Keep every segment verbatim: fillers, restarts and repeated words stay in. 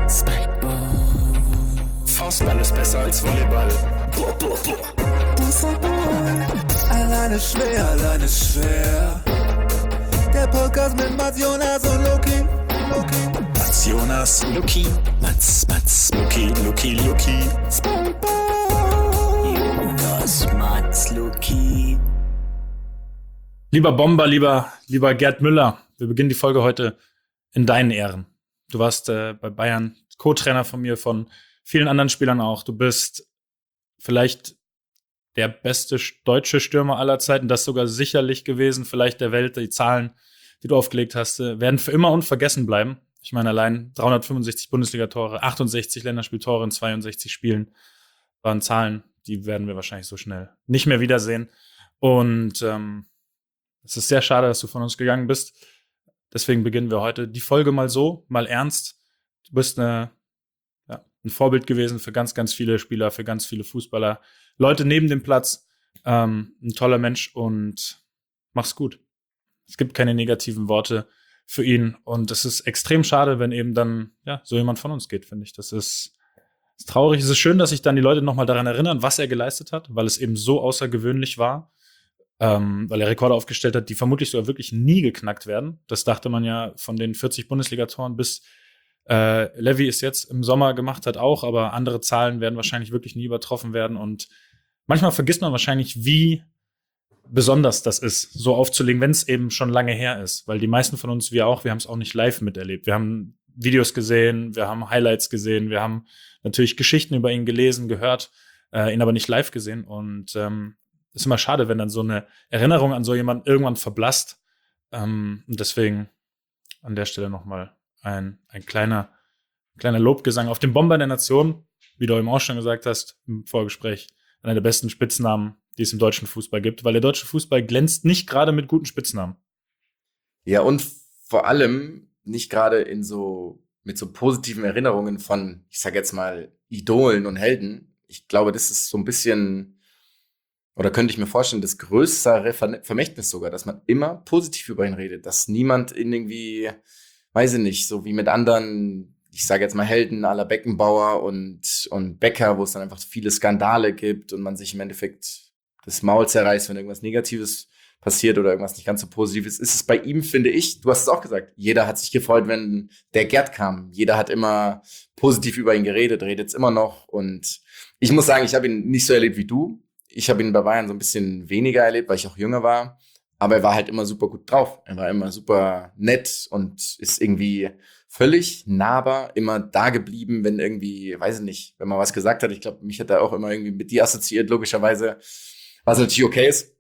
Spikeball. Faustball ist besser als Volleyball. Boah, boah, boah. Alleine schwer, alleine schwer. Der Podcast mit Mats, Jonas und Loki. Loki. Mats, Jonas, Loki. Mats, Mats, Loki, Loki, Loki. Spikeball. Jonas, Mats, Loki. Lieber Bomber, lieber, lieber Gerd Müller, wir beginnen die Folge heute in deinen Ehren. Du warst äh, bei Bayern Co-Trainer von mir, von vielen anderen Spielern auch. Du bist vielleicht der beste deutsche Stürmer aller Zeiten, das sogar sicherlich gewesen, vielleicht der Welt. Die Zahlen, die du aufgelegt hast, äh, werden für immer unvergessen bleiben. Ich meine, allein dreihundertfünfundsechzig Bundesliga-Tore, achtundsechzig Länderspieltore in zweiundsechzig Spielen waren Zahlen, die werden wir wahrscheinlich so schnell nicht mehr wiedersehen. Und ähm, es ist sehr schade, dass du von uns gegangen bist. Deswegen beginnen wir heute die Folge mal so, mal ernst. Du bist eine, ja, ein Vorbild gewesen für ganz, ganz viele Spieler, für ganz viele Fußballer. Leute neben dem Platz. Ähm, ein toller Mensch und mach's gut. Es gibt keine negativen Worte für ihn. Und es ist extrem schade, wenn eben dann ja so jemand von uns geht, finde ich. Das ist, ist traurig. Es ist schön, dass sich dann die Leute nochmal daran erinnern, was er geleistet hat, weil es eben so außergewöhnlich war. Ähm, weil er Rekorde aufgestellt hat, die vermutlich sogar wirklich nie geknackt werden. Das dachte man ja von den vierzig Bundesliga-Toren bis äh, Levy es jetzt im Sommer gemacht hat auch, aber andere Zahlen werden wahrscheinlich wirklich nie übertroffen werden und manchmal vergisst man wahrscheinlich, wie besonders das ist, so aufzulegen, wenn es eben schon lange her ist, weil die meisten von uns, wir auch, wir haben es auch nicht live miterlebt. Wir haben Videos gesehen, wir haben Highlights gesehen, wir haben natürlich Geschichten über ihn gelesen, gehört, äh, ihn aber nicht live gesehen und ähm, ist immer schade, wenn dann so eine Erinnerung an so jemanden irgendwann verblasst. Ähm, und deswegen an der Stelle nochmal ein, ein kleiner, kleiner Lobgesang auf den Bomber der Nation, wie du eben auch schon gesagt hast im Vorgespräch, einer der besten Spitznamen, die es im deutschen Fußball gibt, weil der deutsche Fußball glänzt nicht gerade mit guten Spitznamen. Ja, und vor allem nicht gerade in so mit so positiven Erinnerungen von, ich sag jetzt mal, Idolen und Helden. Ich glaube, das ist so ein bisschen oder könnte ich mir vorstellen, das größere Vermächtnis sogar, dass man immer positiv über ihn redet, dass niemand in irgendwie, weiß ich nicht, so wie mit anderen, ich sage jetzt mal Helden à la Beckenbauer und, und Becker, wo es dann einfach viele Skandale gibt und man sich im Endeffekt das Maul zerreißt, wenn irgendwas Negatives passiert oder irgendwas nicht ganz so Positives. Ist es bei ihm, finde ich, du hast es auch gesagt, jeder hat sich gefreut, wenn der Gerd kam. Jeder hat immer positiv über ihn geredet, redet es immer noch und ich muss sagen, ich habe ihn nicht so erlebt wie du. Ich habe ihn bei Bayern so ein bisschen weniger erlebt, weil ich auch jünger war. Aber er war halt immer super gut drauf. Er war immer super nett und ist irgendwie völlig nahbar, immer da geblieben, wenn irgendwie, weiß ich nicht, wenn man was gesagt hat. Ich glaube, mich hat er auch immer irgendwie mit dir assoziiert, logischerweise, was natürlich okay ist.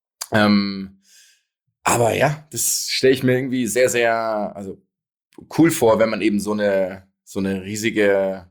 Ähm, aber ja, das stelle ich mir irgendwie sehr, sehr also cool vor, wenn man eben so eine so eine riesige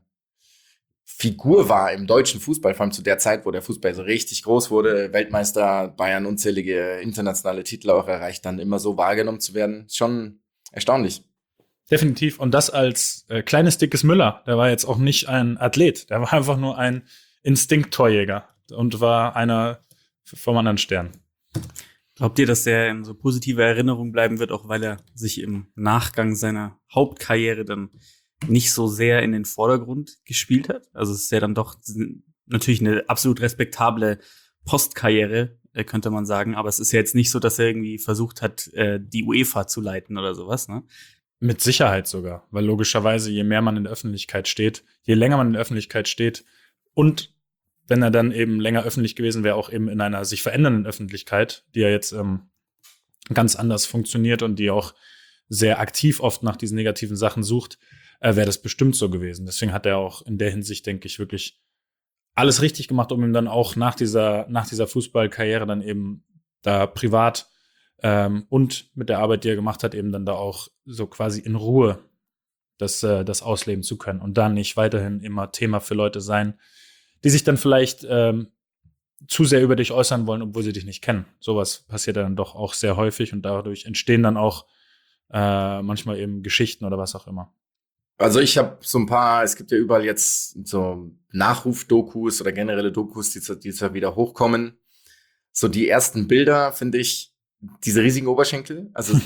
Figur war im deutschen Fußball, vor allem zu der Zeit, wo der Fußball so richtig groß wurde, Weltmeister, Bayern unzählige internationale Titel auch erreicht, dann immer so wahrgenommen zu werden, schon erstaunlich. Definitiv. Und das als äh, kleines, dickes Müller. Der war jetzt auch nicht ein Athlet. Der war einfach nur ein Instinkt-Torjäger und war einer vom anderen Stern. Glaubt ihr, dass der in so positiver Erinnerung bleiben wird, auch weil er sich im Nachgang seiner Hauptkarriere dann nicht so sehr in den Vordergrund gespielt hat? Also es ist ja dann doch natürlich eine absolut respektable Postkarriere, könnte man sagen. Aber es ist ja jetzt nicht so, dass er irgendwie versucht hat, die UEFA zu leiten oder sowas, ne? Mit Sicherheit sogar. Weil logischerweise, je mehr man in der Öffentlichkeit steht, je länger man in der Öffentlichkeit steht und wenn er dann eben länger öffentlich gewesen wäre, auch eben in einer sich verändernden Öffentlichkeit, die ja jetzt ähm, ganz anders funktioniert und die auch sehr aktiv oft nach diesen negativen Sachen sucht, äh, wäre das bestimmt so gewesen. Deswegen hat er auch in der Hinsicht, denke ich, wirklich alles richtig gemacht, um ihm dann auch nach dieser, nach dieser Fußballkarriere dann eben da privat ähm, und mit der Arbeit, die er gemacht hat, eben dann da auch so quasi in Ruhe das, äh, das ausleben zu können und dann nicht weiterhin immer Thema für Leute sein, die sich dann vielleicht ähm, zu sehr über dich äußern wollen, obwohl sie dich nicht kennen. Sowas passiert dann doch auch sehr häufig und dadurch entstehen dann auch äh, manchmal eben Geschichten oder was auch immer. Also ich habe so ein paar, es gibt ja überall jetzt so Nachruf-Dokus oder generelle Dokus, die, die zwar wieder hochkommen. So die ersten Bilder, finde ich, diese riesigen Oberschenkel, also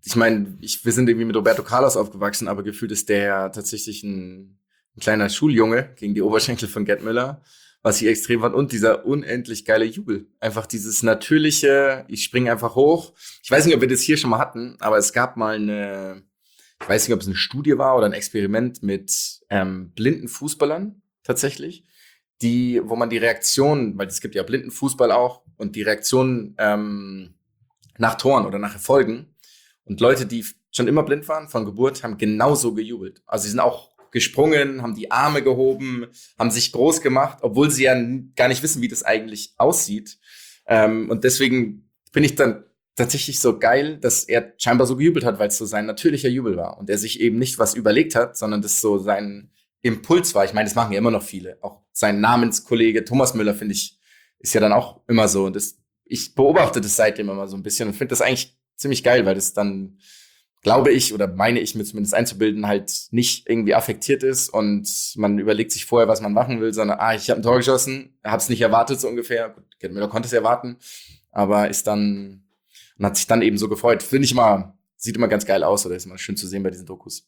ich meine, ich, wir sind irgendwie mit Roberto Carlos aufgewachsen, aber gefühlt ist der ja tatsächlich ein, ein kleiner Schuljunge gegen die Oberschenkel von Gerd Müller, was ich extrem fand. Und dieser unendlich geile Jubel. Einfach dieses natürliche, ich springe einfach hoch. Ich weiß nicht, ob wir das hier schon mal hatten, aber es gab mal eine, ich weiß nicht, ob es eine Studie war oder ein Experiment mit ähm, blinden Fußballern tatsächlich, die, wo man die Reaktion, weil es gibt ja blinden Fußball auch, und die Reaktion ähm, nach Toren oder nach Erfolgen. Und Leute, die schon immer blind waren, von Geburt, haben genauso gejubelt. Also sie sind auch gesprungen, haben die Arme gehoben, haben sich groß gemacht, obwohl sie ja gar nicht wissen, wie das eigentlich aussieht. Ähm, und deswegen bin ich dann tatsächlich so geil, dass er scheinbar so gejubelt hat, weil es so sein natürlicher Jubel war. Und er sich eben nicht was überlegt hat, sondern das so sein Impuls war. Ich meine, das machen ja immer noch viele. Auch sein Namenskollege Thomas Müller, finde ich, ist ja dann auch immer so. Und das, ich beobachte das seitdem immer so ein bisschen und finde das eigentlich ziemlich geil, weil das dann, glaube ich, oder meine ich mir zumindest einzubilden, halt nicht irgendwie affektiert ist und man überlegt sich vorher, was man machen will, sondern, ah, ich habe ein Tor geschossen, hab's nicht erwartet so ungefähr. Gut, Gerd Müller konnte es erwarten, aber ist dann, und hat sich dann eben so gefreut. Finde ich immer, sieht immer ganz geil aus oder ist immer schön zu sehen bei diesen Dokus.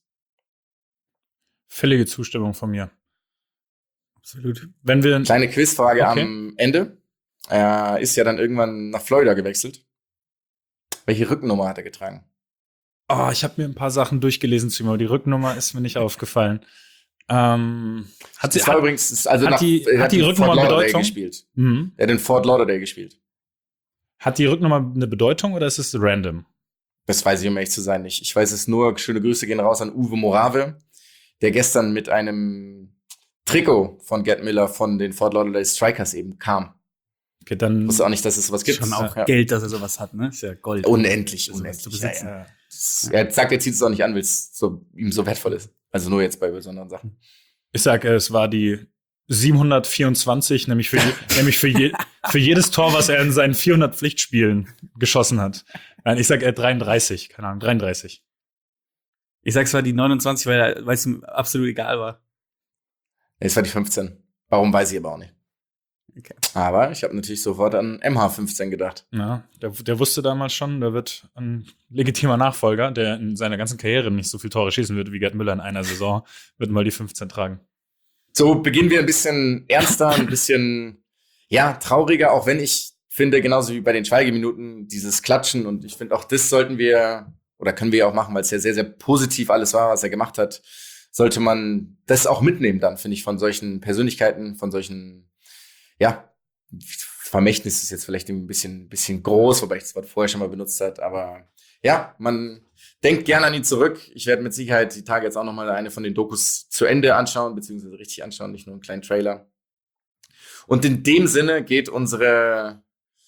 Völlige Zustimmung von mir. Absolut. Wenn wir Kleine Quizfrage okay. am Ende. Er ist ja dann irgendwann nach Florida gewechselt. Welche Rückennummer hat er getragen? Oh, ich habe mir ein paar Sachen durchgelesen zu ihm, aber die Rücknummer ist mir nicht aufgefallen. Ähm, hat sie das war hat, übrigens, also hat nach, die, er hat die in Rücknummer Fort Lauderdale Bedeutung? gespielt. Mhm. Er hat in Fort Lauderdale gespielt. Hat die Rücknummer eine Bedeutung oder ist es random? Das weiß ich, um ehrlich zu sein, nicht. Ich weiß es nur, schöne Grüße gehen raus an Uwe Morave, der gestern mit einem Trikot von Gerd Müller von den Fort Lauderdale Strikers eben kam. Okay, dann Ich wusste auch nicht, dass es sowas gibt. Schon auch ja. Geld, dass er sowas hat, ne? Ist ja Gold. Unendlich, Also, was unendlich. zu besitzen. Ja, ja. Das, er sagt, er zieht es auch nicht an, weil es so, ihm so wertvoll ist. Also nur jetzt bei besonderen Sachen. Ich sage, es war die siebenhundertvierundzwanzig, nämlich für, je, nämlich für, je, für jedes Tor, was er in seinen vierhundert Pflichtspielen geschossen hat. Nein, ich sage, er dreiunddreißig, keine Ahnung, dreiunddreißig. Ich sag, es war die neunundzwanzig, weil weil es ihm absolut egal war. Es war die fünfzehn. Warum, weiß ich aber auch nicht. Okay. Aber ich habe natürlich sofort an M H fünfzehn gedacht. Ja, der, der wusste damals schon, da wird ein legitimer Nachfolger, der in seiner ganzen Karriere nicht so viele Tore schießen wird wie Gerd Müller in einer Saison, wird mal die fünfzehn tragen. So beginnen wir ein bisschen ernster, ein bisschen, ja, trauriger, auch wenn ich finde, genauso wie bei den Schweigeminuten, dieses Klatschen, und ich finde auch das sollten wir, oder können wir ja auch machen, weil es ja sehr, sehr positiv alles war, was er gemacht hat, sollte man das auch mitnehmen dann, finde ich, von solchen Persönlichkeiten, von solchen, ja, Vermächtnis ist jetzt vielleicht ein bisschen, bisschen groß, wobei ich das Wort vorher schon mal benutzt hat, aber ja, man denkt gerne an ihn zurück. Ich werde mit Sicherheit die Tage jetzt auch noch mal eine von den Dokus zu Ende anschauen, beziehungsweise richtig anschauen, nicht nur einen kleinen Trailer. Und in dem Sinne geht unsere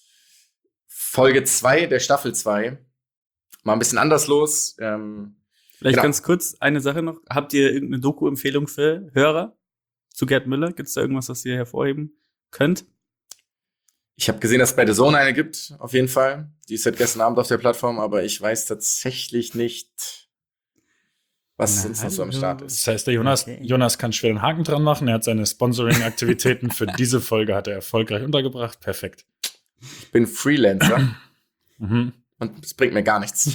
Folge zwei der Staffel zwei mal ein bisschen anders los. Ähm, Vielleicht genau. ganz kurz eine Sache noch. Habt ihr irgendeine Doku-Empfehlung für Hörer zu Gerd Müller? Gibt es da irgendwas, was ihr hervorheben könnt? Ich habe gesehen, dass es bei The Zone eine gibt, auf jeden Fall. Die ist seit gestern Abend auf der Plattform, aber ich weiß tatsächlich nicht, was Na, sonst noch so am Start ist. Das heißt, der Jonas, Okay. Jonas kann schwer einen Haken dran machen. Er hat seine Sponsoring-Aktivitäten für diese Folge hat er erfolgreich untergebracht. Perfekt. Ich bin Freelancer Mhm. und es bringt mir gar nichts.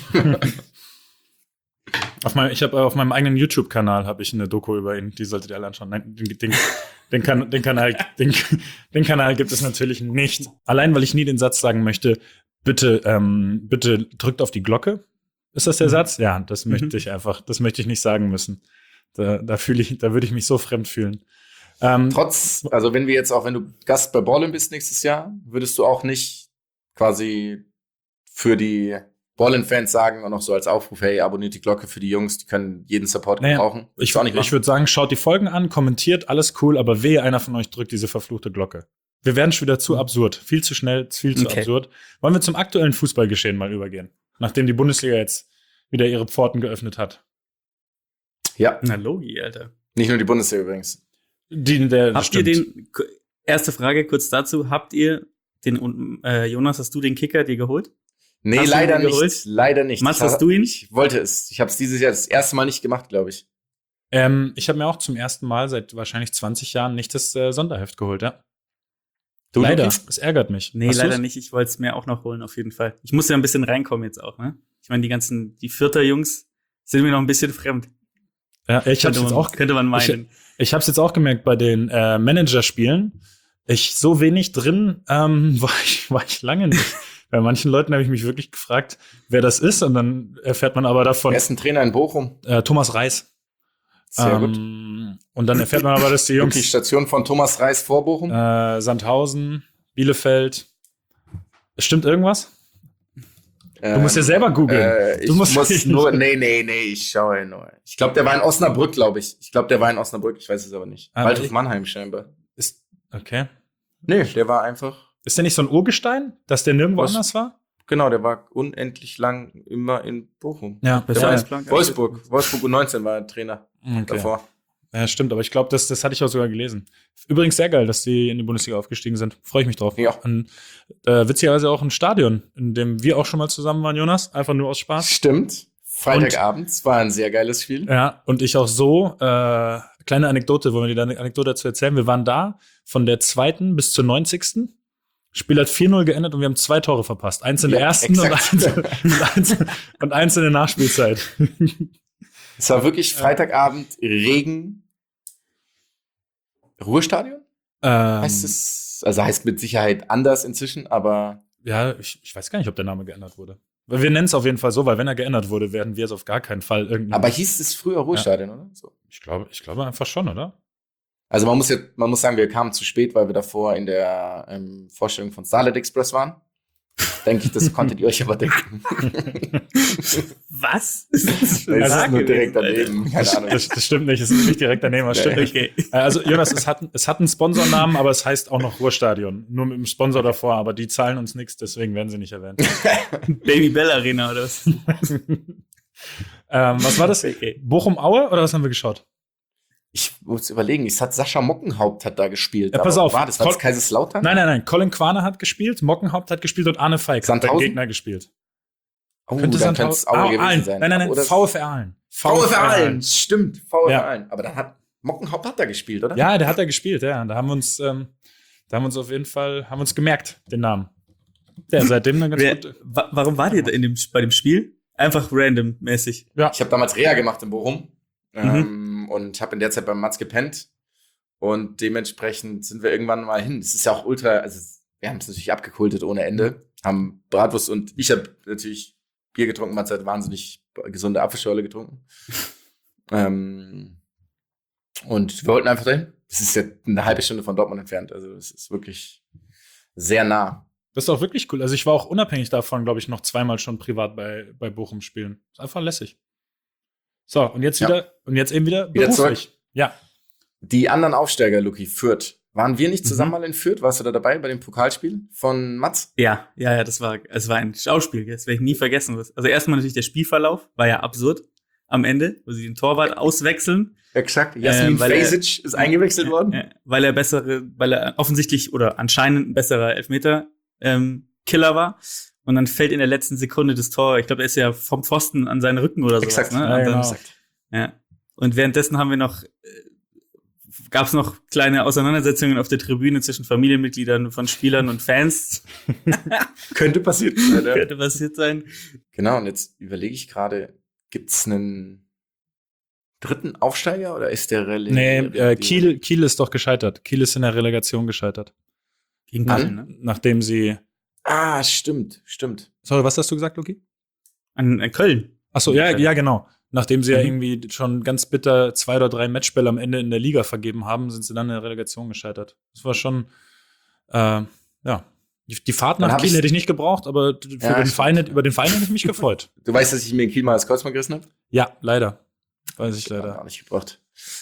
Auf mein, ich habe auf meinem eigenen YouTube-Kanal habe ich eine Doku über ihn. Die solltet ihr alle anschauen. Nein, den, den, den, kan, den, Kanal, den, den Kanal gibt es natürlich nicht. Allein, weil ich nie den Satz sagen möchte, bitte, ähm, bitte drückt auf die Glocke. Ist das der Mhm. Satz? Ja, das Mhm. möchte ich einfach, das möchte ich nicht sagen müssen. Da, da fühle ich, da würde ich mich so fremd fühlen. Ähm, Trotz, also wenn wir jetzt auch, wenn du Gast bei Ballin bist nächstes Jahr, würdest du auch nicht quasi für die Ballin-Fans sagen und noch so als Aufruf, hey, abonniert die Glocke für die Jungs, die können jeden Support Naja, gebrauchen. Würdest Ich, du auch nicht ich machen? würde sagen, schaut die Folgen an, kommentiert, alles cool, aber wehe, einer von euch drückt diese verfluchte Glocke. Wir werden schon wieder zu absurd. Viel zu schnell, viel zu Okay. absurd. Wollen wir zum aktuellen Fußballgeschehen mal übergehen? Nachdem die Bundesliga jetzt wieder ihre Pforten geöffnet hat. Ja, Na, Logi, Alter. nicht nur die Bundesliga übrigens. Die, der, Habt stimmt. ihr den, k- erste Frage kurz dazu, habt ihr den, äh, Jonas, hast du den Kicker dir geholt? Nee, Hast du leider ihn nicht. geholt? Leider nicht. Mats, Ich hast hab- du ihn? Ich wollte es. Ich habe es dieses Jahr das erste Mal nicht gemacht, glaube ich. Ähm, ich habe mir auch zum ersten Mal seit wahrscheinlich zwanzig Jahren nicht das äh, Sonderheft geholt, ja. Du, Leider. Luki? Es ärgert mich. Nee, Hast leider du's? nicht. Ich wollte es mir auch noch holen, auf jeden Fall. Ich muss ja ein bisschen reinkommen jetzt auch, ne? Ich meine, die ganzen, die Vierter Jungs sind mir noch ein bisschen fremd. Ja, ich hab's Könnte jetzt man- auch, könnte man meinen. Ich, ich hab's jetzt auch gemerkt bei den äh, Managerspielen. Ich so wenig drin ähm, war ich war ich lange nicht. Bei manchen Leuten habe ich mich wirklich gefragt, wer das ist, und dann erfährt man aber davon Wer ist ein Trainer in Bochum? äh, Thomas Reis. Sehr gut. ähm, Und dann erfährt man aber, dass die Die Jungs Station von Thomas Reis vor Bochum. äh, Sandhausen, Bielefeld. Stimmt irgendwas? Du musst ja selber googeln. Äh, ich Du musst- muss nur, nee, nee, nee, ich schaue nur. Ich glaube, der war in Osnabrück, glaube ich. Ich glaube, der war in Osnabrück, ich weiß es aber nicht. Ah, Waldhof ich- Mannheim scheinbar. Ist, okay. Nee, der war einfach, Ist der nicht so ein Urgestein, dass der nirgendwo Was? anders war? genau, der war unendlich lang immer in Bochum. Ja, Der Besser war als in Blank. Wolfsburg. Wolfsburg U neunzehn war er Trainer Okay. davor. Ja, stimmt, aber ich glaube, das, das hatte ich auch sogar gelesen. Übrigens sehr geil, dass die in die Bundesliga aufgestiegen sind. Freue ich mich drauf. Ja. Und, äh, witzigerweise auch ein Stadion, in dem wir auch schon mal zusammen waren, Jonas. Einfach nur aus Spaß. Stimmt. Freitagabend war ein sehr geiles Spiel. Ja, und ich auch so, äh, kleine Anekdote, wollen wir dir eine Anekdote dazu erzählen? Wir waren da von der zweiten bis zur neunzigsten Spiel hat vier null geendet und wir haben zwei Tore verpasst. Eins in der Ja, ersten und exakt. eins, und, eins, und eins in der Nachspielzeit. Es war wirklich Freitagabend, Regen, Ruhestadion? Ähm, Heißt es, also heißt mit Sicherheit anders inzwischen, aber Ja, ich, ich weiß gar nicht, ob der Name geändert wurde. Weil wir nennen es auf jeden Fall so, weil wenn er geändert wurde, werden wir es auf gar keinen Fall irgendwie. aber hieß es früher Ruhestadion, oder? So. ich glaube, ich glaube einfach schon, oder? Also man muss ja, man muss sagen, wir kamen zu spät, weil wir davor in der ähm, Vorstellung von Starlight Express waren. Denke ich, das konntet ihr euch aber denken. Was? Das ist nur direkt daneben. Keine Das, Ahnung. das, das stimmt nicht, es ist nicht direkt daneben, aber Ja, stimmt ja. nicht. Okay. Äh, Also, Jonas, es hat, es hat einen Sponsornamen, aber es heißt auch noch Ruhrstadion. Nur mit dem Sponsor davor, aber die zahlen uns nichts, deswegen werden sie nicht erwähnt. Baby Bell Arena oder was? ähm, was war das? Okay. Bochum-Aue oder was haben wir geschaut? Ich muss überlegen, es hat Sascha Mockenhaupt hat da gespielt. Ja, pass Aber auf. War das, war das Kol- Kaiserslautern? Nein, nein, nein. Colin Quaner hat gespielt, Mockenhaupt hat gespielt und Arne Feig hat beim Sandhausen? Gegner gespielt. Oh, Könnte dann Sandhausen- könnte es Aue Ah, gewesen Aalen. sein. Nein, nein, nein, Oder VfR Aalen. VfR Aalen, stimmt, VfR Ja. Aalen. Aber dann hat Mockenhaupt hat da gespielt, oder? Ja, der hat da gespielt, ja. Und da haben wir uns, ähm, da haben wir uns auf jeden Fall, haben wir uns gemerkt, den Namen. Der seitdem dann ganz Wer, gut. wa warum war ihr da in dem, bei dem Spiel? Einfach random-mäßig. Ja. Ich habe damals Reha gemacht in Bochum ähm, und habe in der Zeit beim Matz gepennt. Und dementsprechend sind wir irgendwann mal hin. Es ist ja auch ultra, also wir haben es natürlich abgekultet ohne Ende. Haben Bratwurst und ich habe natürlich Bier getrunken. Matz hat wahnsinnig gesunde Apfelschorle getrunken. ähm, und wir wollten einfach dahin. Es ist ja eine halbe Stunde von Dortmund entfernt. Also es ist wirklich sehr nah. Das ist auch wirklich cool. Also ich war auch unabhängig davon, glaube ich, noch zweimal schon privat bei, bei Bochum spielen. Ist einfach lässig. So, und jetzt Ja. wieder, und jetzt eben wieder Wieder beruflich. zurück. Ja. Die anderen Aufsteiger, Luki, Fürth. Waren wir nicht zusammen Mhm. mal in Fürth? Warst du da dabei bei dem Pokalspiel von Matz? Ja, ja, ja, das war, es war ein Schauspiel, das werde ich nie vergessen. Also erstmal natürlich der Spielverlauf, war ja absurd am Ende, wo sie den Torwart auswechseln. Exakt. Jasmin Ähm, weil er- Fesic ist eingewechselt worden. Ja, weil er bessere, weil er offensichtlich oder anscheinend ein besserer Elfmeter ähm, Killer war. Und dann fällt in der letzten Sekunde das Tor. Ich glaube, er ist ja vom Pfosten an seinen Rücken oder so. Exakt. Ne? Ja, Und, dann, genau. Exakt. ja. Und währenddessen haben wir noch, äh, gab es noch kleine Auseinandersetzungen auf der Tribüne zwischen Familienmitgliedern von Spielern und Fans. Könnte passiert sein. Ja. Könnte passiert sein. Genau, und jetzt überlege ich gerade, gibt's einen dritten Aufsteiger oder ist der Rele Nee, äh, Kiel, Kiel ist doch gescheitert. Kiel ist in der Relegation gescheitert. Gegen An- Köln, ne? Nachdem sie. Ah, stimmt, stimmt. Sorry, was hast du gesagt, Luki? An, an Köln. Achso, ja, Köln. ja, genau. Nachdem sie ja Mhm. irgendwie schon ganz bitter zwei oder drei Matchbälle am Ende in der Liga vergeben haben, sind sie dann in der Relegation gescheitert. Das war schon, äh, ja. Die, die Fahrt Dann nach hab Kiel ich's- hätte ich nicht gebraucht, aber für Ja, den stimmt. Verein, über den Verein hätte ich mich gefreut. Du weißt, dass ich mir in Kiel mal das Kreuzband gerissen habe? Ja, leider. Weiß ich Hat leider. auch nicht gebracht.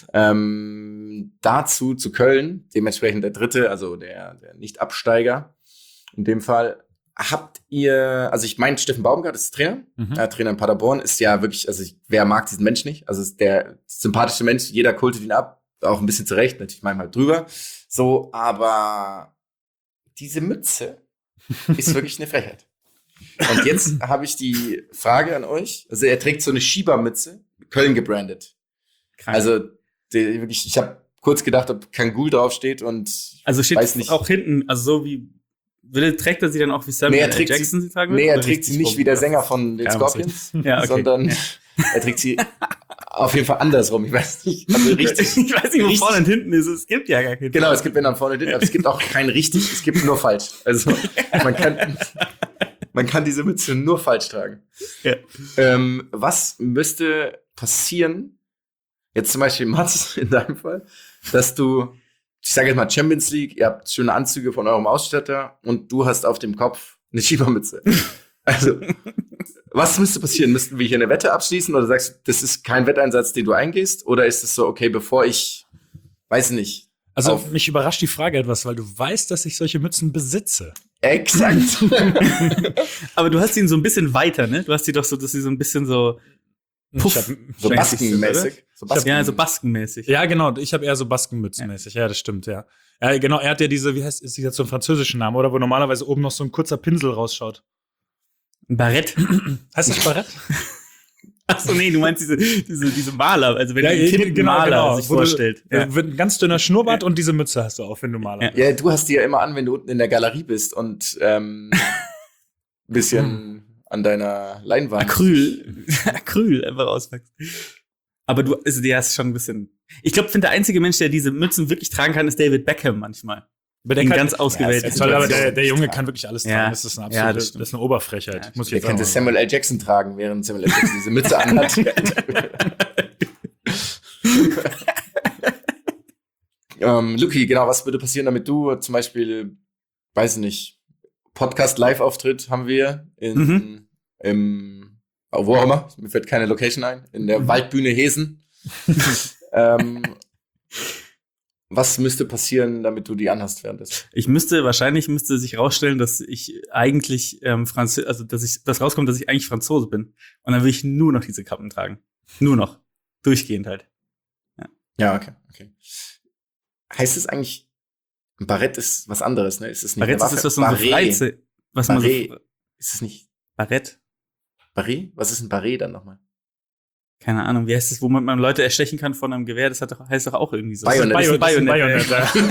Ähm, dazu zu Köln, dementsprechend der dritte, also der, der Nicht-Absteiger. In dem Fall habt ihr, also ich meine, Steffen Baumgart ist Trainer, Mhm. äh, Trainer in Paderborn, ist ja wirklich, also ich, wer mag diesen Mensch nicht? Also ist der sympathische Mensch, jeder kultet ihn ab, auch ein bisschen zurecht, natürlich manchmal drüber. So, aber diese Mütze ist wirklich eine Frechheit. Und jetzt habe ich die Frage an euch. Also er trägt so eine Schiebermütze, Köln gebrandet. Krank. Also der, wirklich, ich habe kurz gedacht, ob Kangul draufsteht und Also steht weiß nicht. auch hinten, also so wie Würde, trägt er sie dann auch wie Samuel Nee, er L. trägt sie- Jackson sie tragen Nee, würde? er Oder trägt sie richtig nicht rum? wie der Sänger von den Keine Ahnung, Scorpions, Ja, okay. sondern Ja. er trägt sie auf jeden Fall andersrum. Ich weiß nicht, also richtig. Ich weiß nicht, wo richtig- vorne und hinten ist. Es gibt ja gar keinen. Genau, es gibt wenn dann vorne drin, aber es gibt auch kein richtig, es gibt nur falsch. Also man kann, man kann diese Mütze nur falsch tragen. Ja. Ähm, was müsste passieren, jetzt zum Beispiel Mats in deinem Fall, dass du, ich sage jetzt mal Champions League, ihr habt schöne Anzüge von eurem Ausstatter und du hast auf dem Kopf eine Schiebermütze. Also, was müsste passieren? Müssten wir hier eine Wette abschließen oder sagst du, das ist kein Wetteinsatz, den du eingehst? Oder ist es so, okay, bevor ich, weiß nicht, Also auf- mich überrascht die Frage etwas, weil du weißt, dass ich solche Mützen besitze. exakt. Aber du hast ihn so ein bisschen weiter, ne? Du hast die doch so, dass sie so ein bisschen so Puff. Ich hab, So Schwenkt sich baskenmäßig. So Basken. Ja, so baskenmäßig. ja, genau. Ich habe eher so Baskenmützenmäßig. Ja. ja, das stimmt, ja. Ja, genau. Er hat ja diese, wie heißt, ist das jetzt so ein französischen Name, oder? Wo normalerweise oben noch so ein kurzer Pinsel rausschaut. Ein Barett. Heißt das Barett? Achso, nee, du meinst diese, diese, diese Maler, also wenn Ja, ein Kind einen genau, Maler genau. sich Wo du- vorstellt. Ja. Ja. Wird ein ganz dünner Schnurrbart und diese Mütze hast du auf, wenn du Maler Ja. bist. Ja, du hast die ja immer an, wenn du unten in der Galerie bist und ähm, bisschen an deiner Leinwand. Acryl. Acryl einfach auswächst. Aber du, also der ist schon ein bisschen. Ich glaube, finde der einzige Mensch, der diese Mützen wirklich tragen kann, ist David Beckham manchmal. Aber der In kann, ganz ausgewählten ja, toll, aber der, Situationen. der Junge kann wirklich alles tragen. Ja. Das ist eine Ja, absolute, das das, stimmt. ist eine Oberfrechheit. Ja, muss ich Der jetzt könnte sagen. Samuel L. Jackson tragen, während Samuel L. Jackson diese Mütze anhat. ähm, Luki, genau, was würde passieren, damit du zum Beispiel, weiß nicht, Podcast-Live-Auftritt haben wir in, Mhm. im, wo auch immer, mir fällt keine Location ein, in der Mhm. Waldbühne Hesen. ähm, was müsste passieren, damit du die anhast währenddessen? Ich müsste, wahrscheinlich müsste sich rausstellen, dass ich eigentlich ähm, Französ, also dass ich, das rauskommt, dass ich eigentlich Franzose bin. Und dann will ich nur noch diese Kappen tragen. Nur noch. Durchgehend halt. Ja, okay, okay. Heißt es eigentlich, ein Barett ist was anderes, ne? Ist es nicht Barett eine ist das, Waffe? was man so Barret. Freizeit, was man Barret. so, Ist es nicht Barett? Barret? Was ist ein Barret dann nochmal? Keine Ahnung, wie heißt das, wo man, man Leute erstechen kann von einem Gewehr? Das hat doch, heißt doch auch irgendwie so. Bayonet. Das ist ein Das ist ein Bayonet.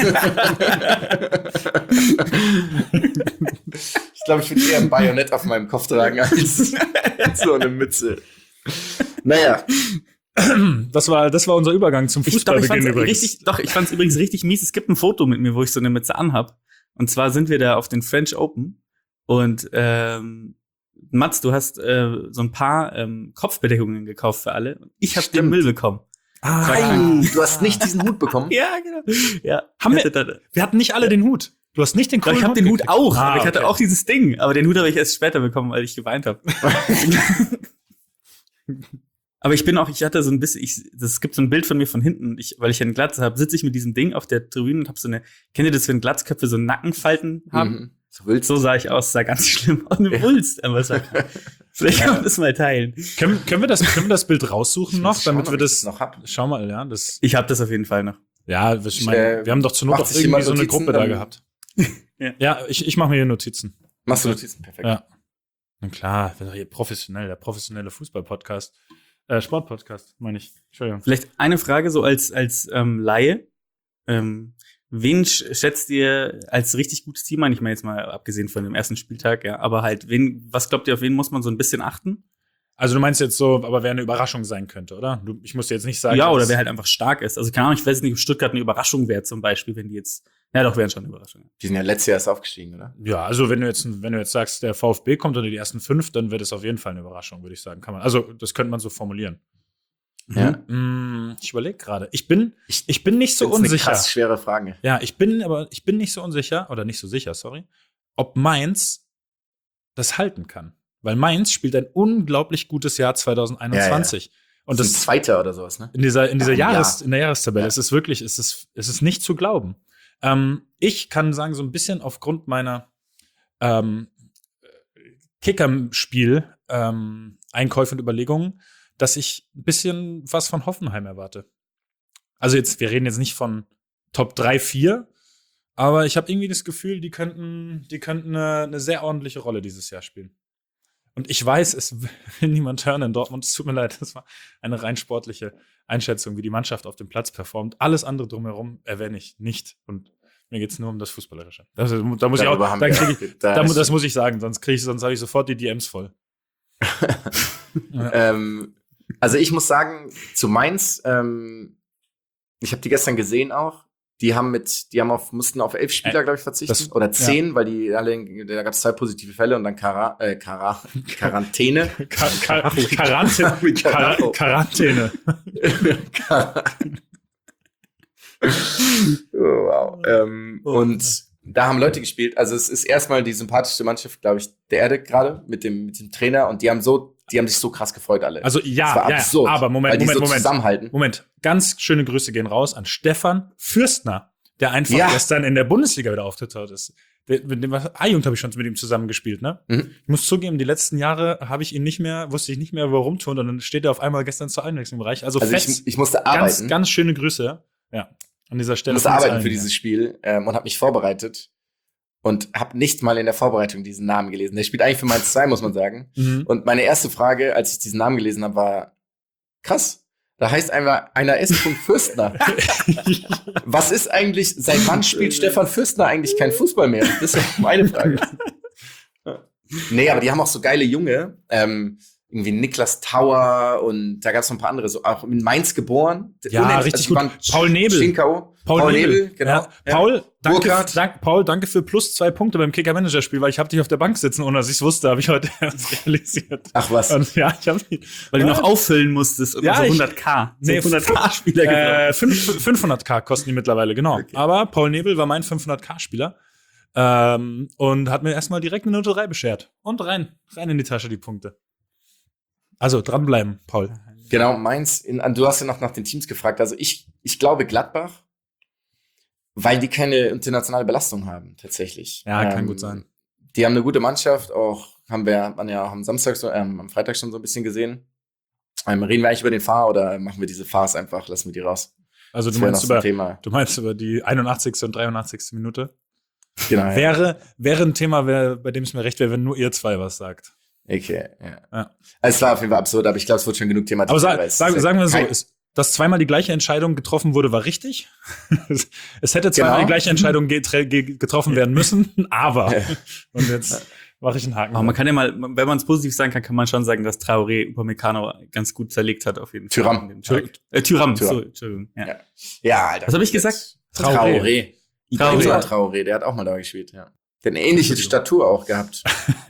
Ich glaube, ich würde eher ein Bajonett auf meinem Kopf tragen als so eine Mütze. Naja, Das war, das war unser Übergang zum Ich, doch, ich Fußballbeginn fand's übrigens. richtig, doch, ich fand's übrigens richtig mies. Es gibt ein Foto mit mir, wo ich so eine Mütze anhab. Und zwar sind wir da auf den French Open. Und ähm, Mats, du hast äh, so ein paar ähm, Kopfbedeckungen gekauft für alle. Und ich habe den Stimmt. Müll bekommen. Ah, Ei, du hast nicht diesen Hut bekommen. Ja, genau. Ja, Haben ich wir- hatte da, wir hatten nicht alle den Hut. Du hast nicht den doch, coolen ich habe den Hut gekriegt. auch, Ah, aber ich hatte okay. auch dieses Ding. Aber den Hut habe ich erst später bekommen, weil ich geweint habe. Aber ich bin auch, ich hatte so ein bisschen, ich, es gibt so ein Bild von mir von hinten, ich, weil ich eine Glatze habe, sitze ich mit diesem Ding auf der Tribüne und habe so eine, kennt ihr das, wenn Glatzköpfe so Nackenfalten haben? Mhm. So willst So sah ich aus, sah ganz schlimm aus. Eine Wulst, aber sag, vielleicht kann man das mal teilen. Können, können, wir das, können wir das Bild raussuchen noch, Schauen, damit ob wir ich das, noch hab. schau mal, ja, das, Ich habe das auf jeden Fall noch. ja, ich mein, äh, wir haben doch zur Not macht auch sich irgendwie jemand so eine Notizen, Gruppe da dann- gehabt. Ja. Ja, ich, ich mache mir hier Notizen. Machst du Notizen? Perfekt. Ja. Na klar, wir sind doch hier professionell, der professionelle Fußball-Podcast. Äh, Sport-Podcast, meine ich. Entschuldigung. Vielleicht eine Frage so als, als ähm, Laie. Ähm, wen sch- schätzt ihr als richtig gutes Team ein? Ich meine jetzt mal abgesehen von dem ersten Spieltag, ja, aber halt, wen, was glaubt ihr, auf wen muss man so ein bisschen achten? Also du meinst jetzt so, aber wer eine Überraschung sein könnte, oder? Du, ich muss dir jetzt nicht sagen. ja, oder dass- wer halt einfach stark ist. Also keine Ahnung, ich weiß nicht, ob Stuttgart eine Überraschung wäre zum Beispiel, wenn die jetzt, ja doch, wären schon eine Überraschung. Die sind ja letztes Jahr erst aufgestiegen, oder? Ja, also wenn du jetzt, wenn du jetzt sagst, der VfB kommt unter die ersten fünf, dann wird es auf jeden Fall eine Überraschung, würde ich sagen. Kann man, also das könnte man so formulieren. Ja. Mm, ich überlege gerade. Ich bin, Ich- ich bin nicht so Das ist eine unsicher. krass schwere Frage. Ja, ich bin, aber ich bin nicht so unsicher, oder nicht so sicher, sorry, ob Mainz das halten kann. Weil Mainz spielt ein unglaublich gutes Jahr zwanzig einundzwanzig. Und das ist ein das Zweiter oder sowas, ne? in dieser, in dieser Ja, Jahres, ja. in der Jahrestabelle Ja. ist es wirklich, ist es, ist es nicht zu glauben. Ähm, ich kann sagen, so ein bisschen aufgrund meiner ähm, Kickerspiel ähm, Einkäufe und Überlegungen, dass ich ein bisschen was von Hoffenheim erwarte. Also jetzt, wir reden jetzt nicht von Top drei, vier, aber ich habe irgendwie das Gefühl, die könnten, die könnten eine, eine sehr ordentliche Rolle dieses Jahr spielen. Und ich weiß, es will niemand hören in Dortmund. Es tut mir leid, das war eine rein sportliche Einschätzung, wie die Mannschaft auf dem Platz performt. Alles andere drumherum erwähne ich nicht. Und Mir geht's nur um das Fußballerische. Das, da muss Darüber ich auch, haben da wir- krieg ich, da da, ist- das muss ich sagen, sonst kriege ich, sonst habe ich sofort die D Ms voll. Ähm, also ich muss sagen, zu Mainz, ähm, ich habe die gestern gesehen auch. Die haben mit, die haben auf, mussten auf elf Spieler, Äh, glaube ich, verzichten. das- Oder zehn, weil die alle, da gab es zwei positive Fälle und dann Kara, äh, Kara, Quarantäne. Ka Ka Quarantäne. Quar Quarantäne. Oh, wow. Ähm, und da haben Leute gespielt. Also es ist erstmal die sympathischste Mannschaft, glaube ich, der Erde gerade mit dem, mit dem Trainer. Und die haben so, die haben sich so krass gefreut alle. Also Das ja, war ja, absurd, aber Moment, weil die Moment, so Moment. zusammenhalten. Moment, ganz schöne Grüße gehen raus an Stefan Fürstner, der einfach Ja. gestern in der Bundesliga wieder aufgetaucht ist. Der- Mit dem A-Jugend habe ich schon mit ihm zusammengespielt, ne? Mhm. Ich muss zugeben, die letzten Jahre habe ich ihn nicht mehr, wusste ich nicht mehr, wo er rumturnt und dann steht er auf einmal gestern zur Einwechslung im Bereich. Also, Also fett, ich, ich musste ganz, arbeiten. ganz schöne Grüße. Ja, an dieser Ich Stelle. musste von uns arbeiten allen, für ja. dieses Spiel ähm, und habe mich vorbereitet und habe nicht mal in der Vorbereitung diesen Namen gelesen. Der spielt eigentlich für Mainz zwei, muss man sagen. Mhm. Und meine erste Frage, als ich diesen Namen gelesen habe, war krass. Da heißt einfach einer S. Fürstner. Was ist eigentlich, seit wann spielt Stefan Fürstner eigentlich kein Fußball mehr? Das ist meine Frage. Nee, aber die haben auch so geile Junge. Ähm, irgendwie Niklas Tauer und da gab es noch ein paar andere, so auch in Mainz geboren. Ja, Unendlich- richtig die gut. waren Paul Nebel. Stinkau. Paul, Nebel, genau. Ja. Ja. Paul, danke, Burkhardt. dank, Paul, danke für plus zwei Punkte beim Kicker-Manager-Spiel, weil ich habe dich auf der Bank sitzen, ohne dass ich es wusste, habe ich heute erst realisiert. Ach was. Und ja, ich habe Weil du noch auffüllen musstest und Ja, so ich- hundert K. So Nee, hundert-K-Spieler gebraucht. äh, fünf- fünfhundert K kosten die mittlerweile, genau. Okay. Aber Paul Nebel war mein fünfhundert K-Spieler ähm, und hat mir erstmal direkt eine Note drei beschert. Und rein, rein in die Tasche die Punkte. Also dranbleiben, Paul. Genau, Mainz, in, du hast ja noch nach den Teams gefragt. Also ich, ich glaube Gladbach, weil die keine internationale Belastung haben, tatsächlich. Ja, kann gut sein. Die haben eine gute Mannschaft, auch haben wir haben ja auch am Samstag, so, ähm, am Freitag schon so ein bisschen gesehen. Ähm, reden wir eigentlich über den Fahr oder machen wir diese Fahrs einfach, lassen wir die raus? Also du Das wäre meinst, noch so ein über, Thema. du meinst über die einundachtzigste und dreiundachtzigste Minute? Genau, ja. Wäre, wäre ein Thema, wär, bei dem es mir recht wäre, wenn nur ihr zwei was sagt. Okay, ja. Ja. Also es war auf jeden Fall absurd, aber ich glaube, es wird schon genug thematisiert. Aber sag, weil es sag, ist ja sagen wir so, kein- ist, dass zweimal die gleiche Entscheidung getroffen wurde, war richtig. es, es hätte zweimal Genau. die gleiche Entscheidung getre- ge getroffen werden müssen, aber. Ja. Und jetzt mache ich einen Haken. Aber man kann ja mal, wenn man es positiv sagen kann, kann man schon sagen, dass Traoré Upamecano ganz gut zerlegt hat, auf jeden Fall. Thuram. an dem Tag. Äh, Thuram, Thuram. so, Entschuldigung. Ja. Ja. Ja, Alter. Was hab ich Jetzt- gesagt? Traoré. Traoré. Traoré. Traoré. Traoré, der hat auch mal da gespielt, ja. Der hat eine ähnliche Statur auch gehabt.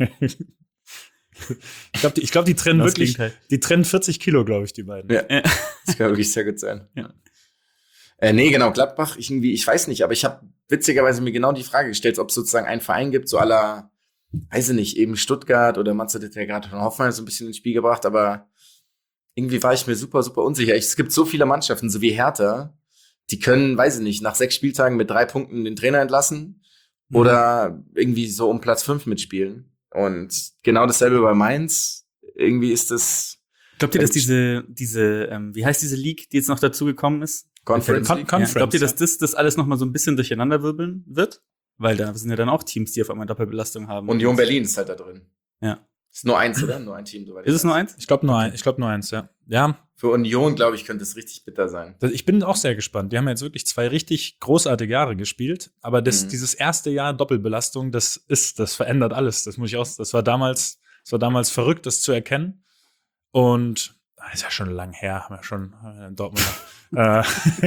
Ich glaube, die, ich glaub, die trennen Das wirklich, Gegenteil. die trennen vierzig Kilo, glaube ich, die beiden. Ja. Ja. Das kann wirklich sehr gut sein. Ja. Äh, nee, genau, Gladbach, ich irgendwie, ich weiß nicht, aber ich habe witzigerweise mir genau die Frage gestellt, ob es sozusagen einen Verein gibt, so aller, weiß ich nicht, eben Stuttgart oder Matze hat ja gerade von Hoffenheim so ein bisschen ins Spiel gebracht, aber irgendwie war ich mir super, super unsicher. Ich, es gibt so viele Mannschaften, so wie Hertha, die können, weiß ich nicht, nach sechs Spieltagen mit drei Punkten den Trainer entlassen Mhm. oder irgendwie so um Platz fünf mitspielen. Und genau dasselbe bei Mainz. Irgendwie ist das Glaubt ihr, dass diese, diese, ähm, wie heißt diese League, die jetzt noch dazugekommen ist? Conference Con- League. Conference, Ja. Glaubt ihr, dass ja. das, das alles noch mal so ein bisschen durcheinander wirbeln wird? Weil da sind ja dann auch Teams, die auf einmal Doppelbelastung haben. Union Berlin ist halt da drin. Ja. Ist nur eins, oder? Nur ein Team. Soweit Ist ich es nur weiß. eins? Ich glaube nur, ein, ich glaub nur eins, ja. Ja, Für Union, glaube ich, könnte es richtig bitter sein. das- ich bin auch sehr gespannt. Die haben jetzt wirklich zwei richtig großartige Jahre gespielt, aber das, Mhm. dieses erste Jahr Doppelbelastung, das ist, das verändert alles. Das muss ich auch, das war damals, das war damals verrückt, das zu erkennen. Und ah, ist ja schon lang her, haben wir schon äh, in Dortmund. äh,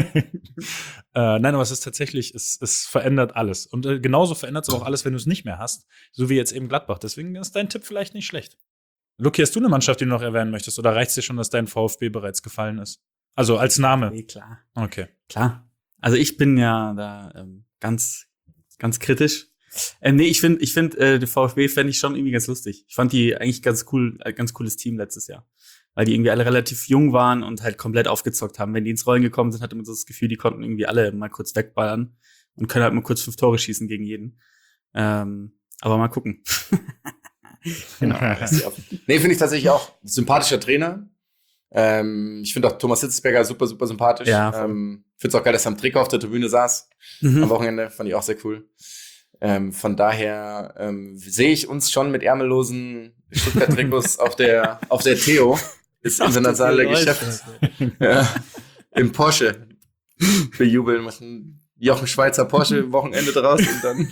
äh, nein, aber es ist tatsächlich, es, es verändert alles. Und äh, genauso verändert es auch alles, wenn du es nicht mehr hast. So wie jetzt eben Gladbach. Deswegen ist dein Tipp vielleicht nicht schlecht. Luki, hast du eine Mannschaft, die du noch erwähnen möchtest? Oder reicht es dir schon, dass dein VfB bereits gefallen ist? Also als Name. Nee, klar. Okay. Klar. Also ich bin ja da ähm, ganz, ganz kritisch. Ähm, nee, ich finde, ich finde, äh, der VfB fände ich schon irgendwie ganz lustig. Ich fand die eigentlich ganz cool, äh, ganz cooles Team letztes Jahr. Weil die irgendwie alle relativ jung waren und halt komplett aufgezockt haben. Wenn die ins Rollen gekommen sind, hatte man so das Gefühl, die konnten irgendwie alle mal kurz wegballern und können halt mal kurz fünf Tore schießen gegen jeden. Ähm, aber mal gucken. Genau. Nee, finde ich tatsächlich auch. Sympathischer Trainer. Ähm, ich finde auch Thomas Hitzberger super, super sympathisch. Ja, voll. ähm, finde es auch geil, dass er am Trikot auf der Tribüne saß. Mhm. Am Wochenende. Fand ich auch sehr cool. Ähm, von daher ähm, sehe ich uns schon mit ärmellosen Stuttgart-Trikots auf der auf der Theo. Das internationale Geschäft. Ja, im Porsche bejubeln müssen. Jochen Schweizer Porsche Wochenende draus und dann,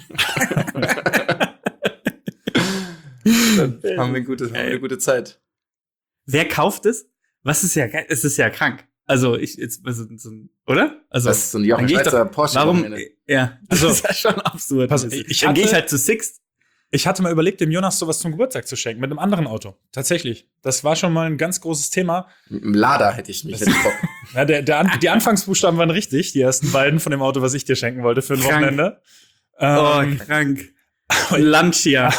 dann haben wir, ein gutes, haben wir eine gute Zeit. Wer kauft es? Was ist ja geil? Es ist ja krank. Also ich jetzt also, so, oder? Also Das ist so ein Jochen dann geh ich Schweizer doch- Porsche warum? Wochenende. Ja, Also- das ist ja schon absurd. Pass- Das ist- ich dann gehe ich hatte- halt zu Sixt. Ich hatte mal überlegt, dem Jonas sowas zum Geburtstag zu schenken, mit einem anderen Auto. Tatsächlich. Das war schon mal ein ganz großes Thema. Mit dem Lader hätte ich mich Das- jetzt Bock. Ja, der, der, An- die Anfangsbuchstaben waren richtig, die ersten beiden von dem Auto, was ich dir schenken wollte für ein Krank. Wochenende. Oh, Ähm, krank. Lancia.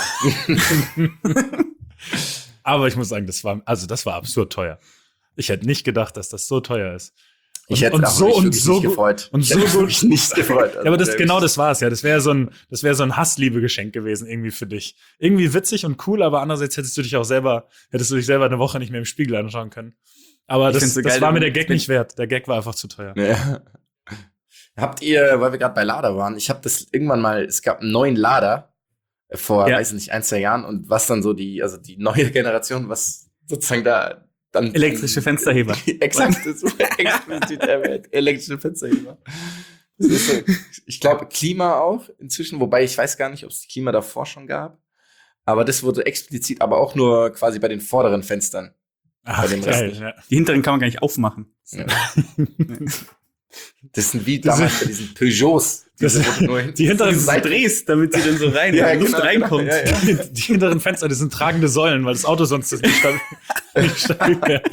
aber ich muss sagen, das war, also das war absurd teuer. Ich hätte nicht gedacht, dass das so teuer ist. Ich hätte und auch so- mich und wirklich so nicht gut- gefreut. und Ich so hätte gut- mich nicht gefreut. Ja, aber das Also, genau das war's ja. Das wäre so ein, das wäre so ein Hassliebe-Geschenk gewesen irgendwie für dich. Irgendwie witzig und cool, aber andererseits hättest du dich auch selber, hättest du dich selber eine Woche nicht mehr im Spiegel anschauen können. Aber Ich das, find's so das geil, war mir wenn- der Gag wenn- nicht wert. Der Gag war einfach zu teuer. Ja. Habt ihr, weil wir gerade bei Lader waren, ich habe das irgendwann mal, es gab einen neuen Lader äh, vor, Ja. weiß ich nicht, ein, zwei Jahren und was dann so die, also die neue Generation, was sozusagen da dann Elektrische Fensterheber. Exakt, das ist explizit erwähnt. Elektrische Fensterheber. Das ist so, ich glaube, Klima auch inzwischen, wobei ich weiß gar nicht, ob es Klima davor schon gab. Aber das wurde explizit, aber auch nur quasi bei den vorderen Fenstern. Ach, dem geil, Rest ja. Die hinteren kann man gar nicht aufmachen. Ja. Das sind wie Das damals bei diesen Peugeots. Das- Diese, wo du nur hinten- die hinteren diese Seite- drehst, damit sie dann so rein, Ja, in die Luft genau, reinkommt. genau, ja, ja. Die, die hinteren Fenster, das sind tragende Säulen, weil das Auto sonst nicht stabil, nicht stabil wäre.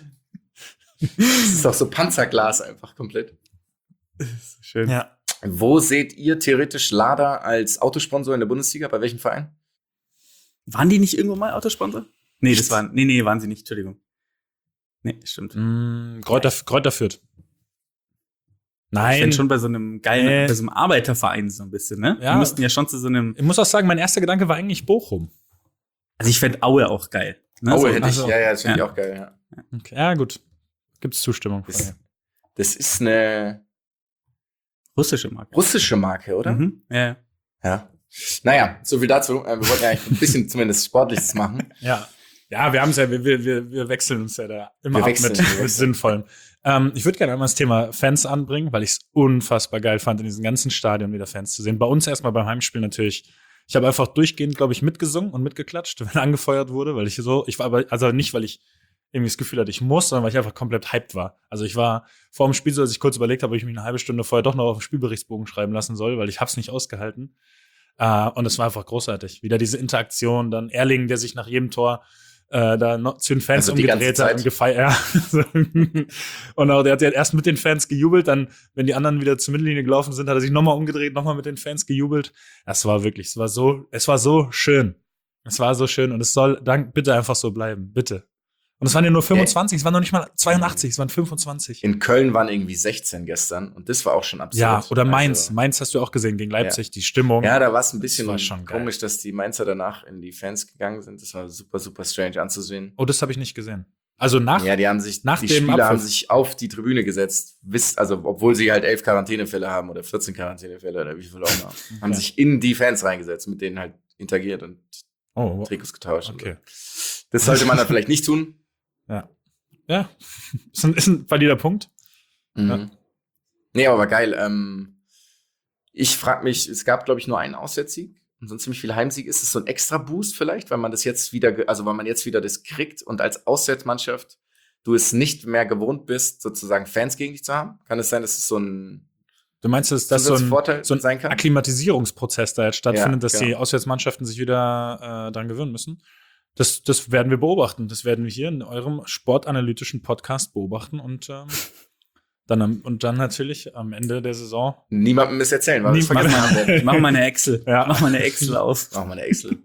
Das ist auch so Panzerglas einfach komplett. Schön. Ja. Wo seht ihr theoretisch Lada als Autosponsor in der Bundesliga? Bei welchem Verein? Waren die nicht irgendwo mal Autosponsor? Nee, das waren, nee, nee, waren sie nicht, Entschuldigung. Nee, stimmt. Mm, Kräuter, Kräuter führt. Ich Nein. bin schon bei so einem geilen, Äh. bei so einem Arbeiterverein so ein bisschen, ne? Ja. Wir müssten ja schon zu so einem, Ich muss auch sagen, mein erster Gedanke war eigentlich Bochum. also ich fände Aue auch geil. Ne? Oh, so, hätte ich. also- Ja, ja, das finde Ja. ich auch geil, ja. Okay. Ja, gut. Gibt's Zustimmung. von Das, mir. das ist eine russische Marke. russische Marke, oder? Mhm. Ja, ja. Ja. Naja, so viel dazu. Äh, Wir wollten ja eigentlich ein bisschen zumindest Sportliches machen. Ja. Ja, wir haben es ja, wir, wir, wir wechseln uns ja da immer Wir ab wechseln, mit, wir mit wechseln. Sinnvollem. Ähm, ich würde gerne einmal das Thema Fans anbringen, weil ich es unfassbar geil fand, in diesem ganzen Stadion wieder Fans zu sehen. Bei uns erstmal beim Heimspiel natürlich. Ich habe einfach durchgehend, glaube ich, mitgesungen und mitgeklatscht, wenn angefeuert wurde, weil ich so, ich war aber, also nicht, weil ich irgendwie das Gefühl hatte, ich muss, sondern weil ich einfach komplett hyped war. Also ich war vor dem Spiel so, dass ich kurz überlegt habe, ob ich mich eine halbe Stunde vorher doch noch auf den Spielberichtsbogen schreiben lassen soll, weil ich hab's nicht ausgehalten. Äh, und es war einfach großartig. Wieder diese Interaktion, dann Erling, der sich nach jedem Tor äh, da noch zu den Fans Also die ganze umgedreht hat Zeit. und gefeiert. Ja. Und auch der hat ja erst mit den Fans gejubelt, dann, wenn die anderen wieder zur Mittellinie gelaufen sind, hat er sich nochmal umgedreht, nochmal mit den Fans gejubelt. Das war wirklich, es war so, es war so schön. Es war so schön und es soll dann bitte einfach so bleiben, bitte. Und es waren ja nur fünfundzwanzig, es waren noch nicht mal zweiundachtzig, es waren fünfundzwanzig. In Köln waren irgendwie sechzehn gestern und das war auch schon absurd. Ja, oder Mainz. Also, Mainz hast du auch gesehen gegen Leipzig, die Stimmung. ja, da war es ein bisschen Das war schon geil. komisch, dass die Mainzer danach in die Fans gegangen sind. Das war super, super strange anzusehen. Oh, das habe ich nicht gesehen. Also nach, Ja, die haben sich, nach die dem Spieler Abpfiff. haben sich auf die Tribüne gesetzt, wisst, also obwohl sie halt elf Quarantänefälle haben oder vierzehn Quarantänefälle oder wie viel auch immer, haben sich in die Fans reingesetzt, mit denen halt interagiert und oh, Trikots getauscht. und okay. so. Das sollte man dann vielleicht nicht tun. Ja. Ja, ist ein, ist ein valider Punkt. Mhm. Ja. Nee, aber geil. Ähm, ich frage mich, es gab, glaube ich, nur einen Auswärtssieg und sonst ziemlich viel Heimsieg. Ist es so ein extra Boost vielleicht, weil man das jetzt wieder, ge- also weil man jetzt wieder das kriegt und als Auswärtsmannschaft du es nicht mehr gewohnt bist, sozusagen Fans gegen dich zu haben? Kann es sein, dass es so ein Du meinst, dass das so ein, Vorteil so ein sein kann? Akklimatisierungsprozess da jetzt stattfindet, Ja, dass genau. die Auswärtsmannschaften sich wieder äh, dran gewöhnen müssen? Das, das werden wir beobachten. Das werden wir hier in eurem sportanalytischen Podcast beobachten und, ähm, dann, am- und dann natürlich am Ende der Saison. Niemandem es erzählen, weil wir es Niemand- vergessen haben werden. Mach mal eine Excel. Ja. Mach mal eine Excel auf. Machen wir eine Excel.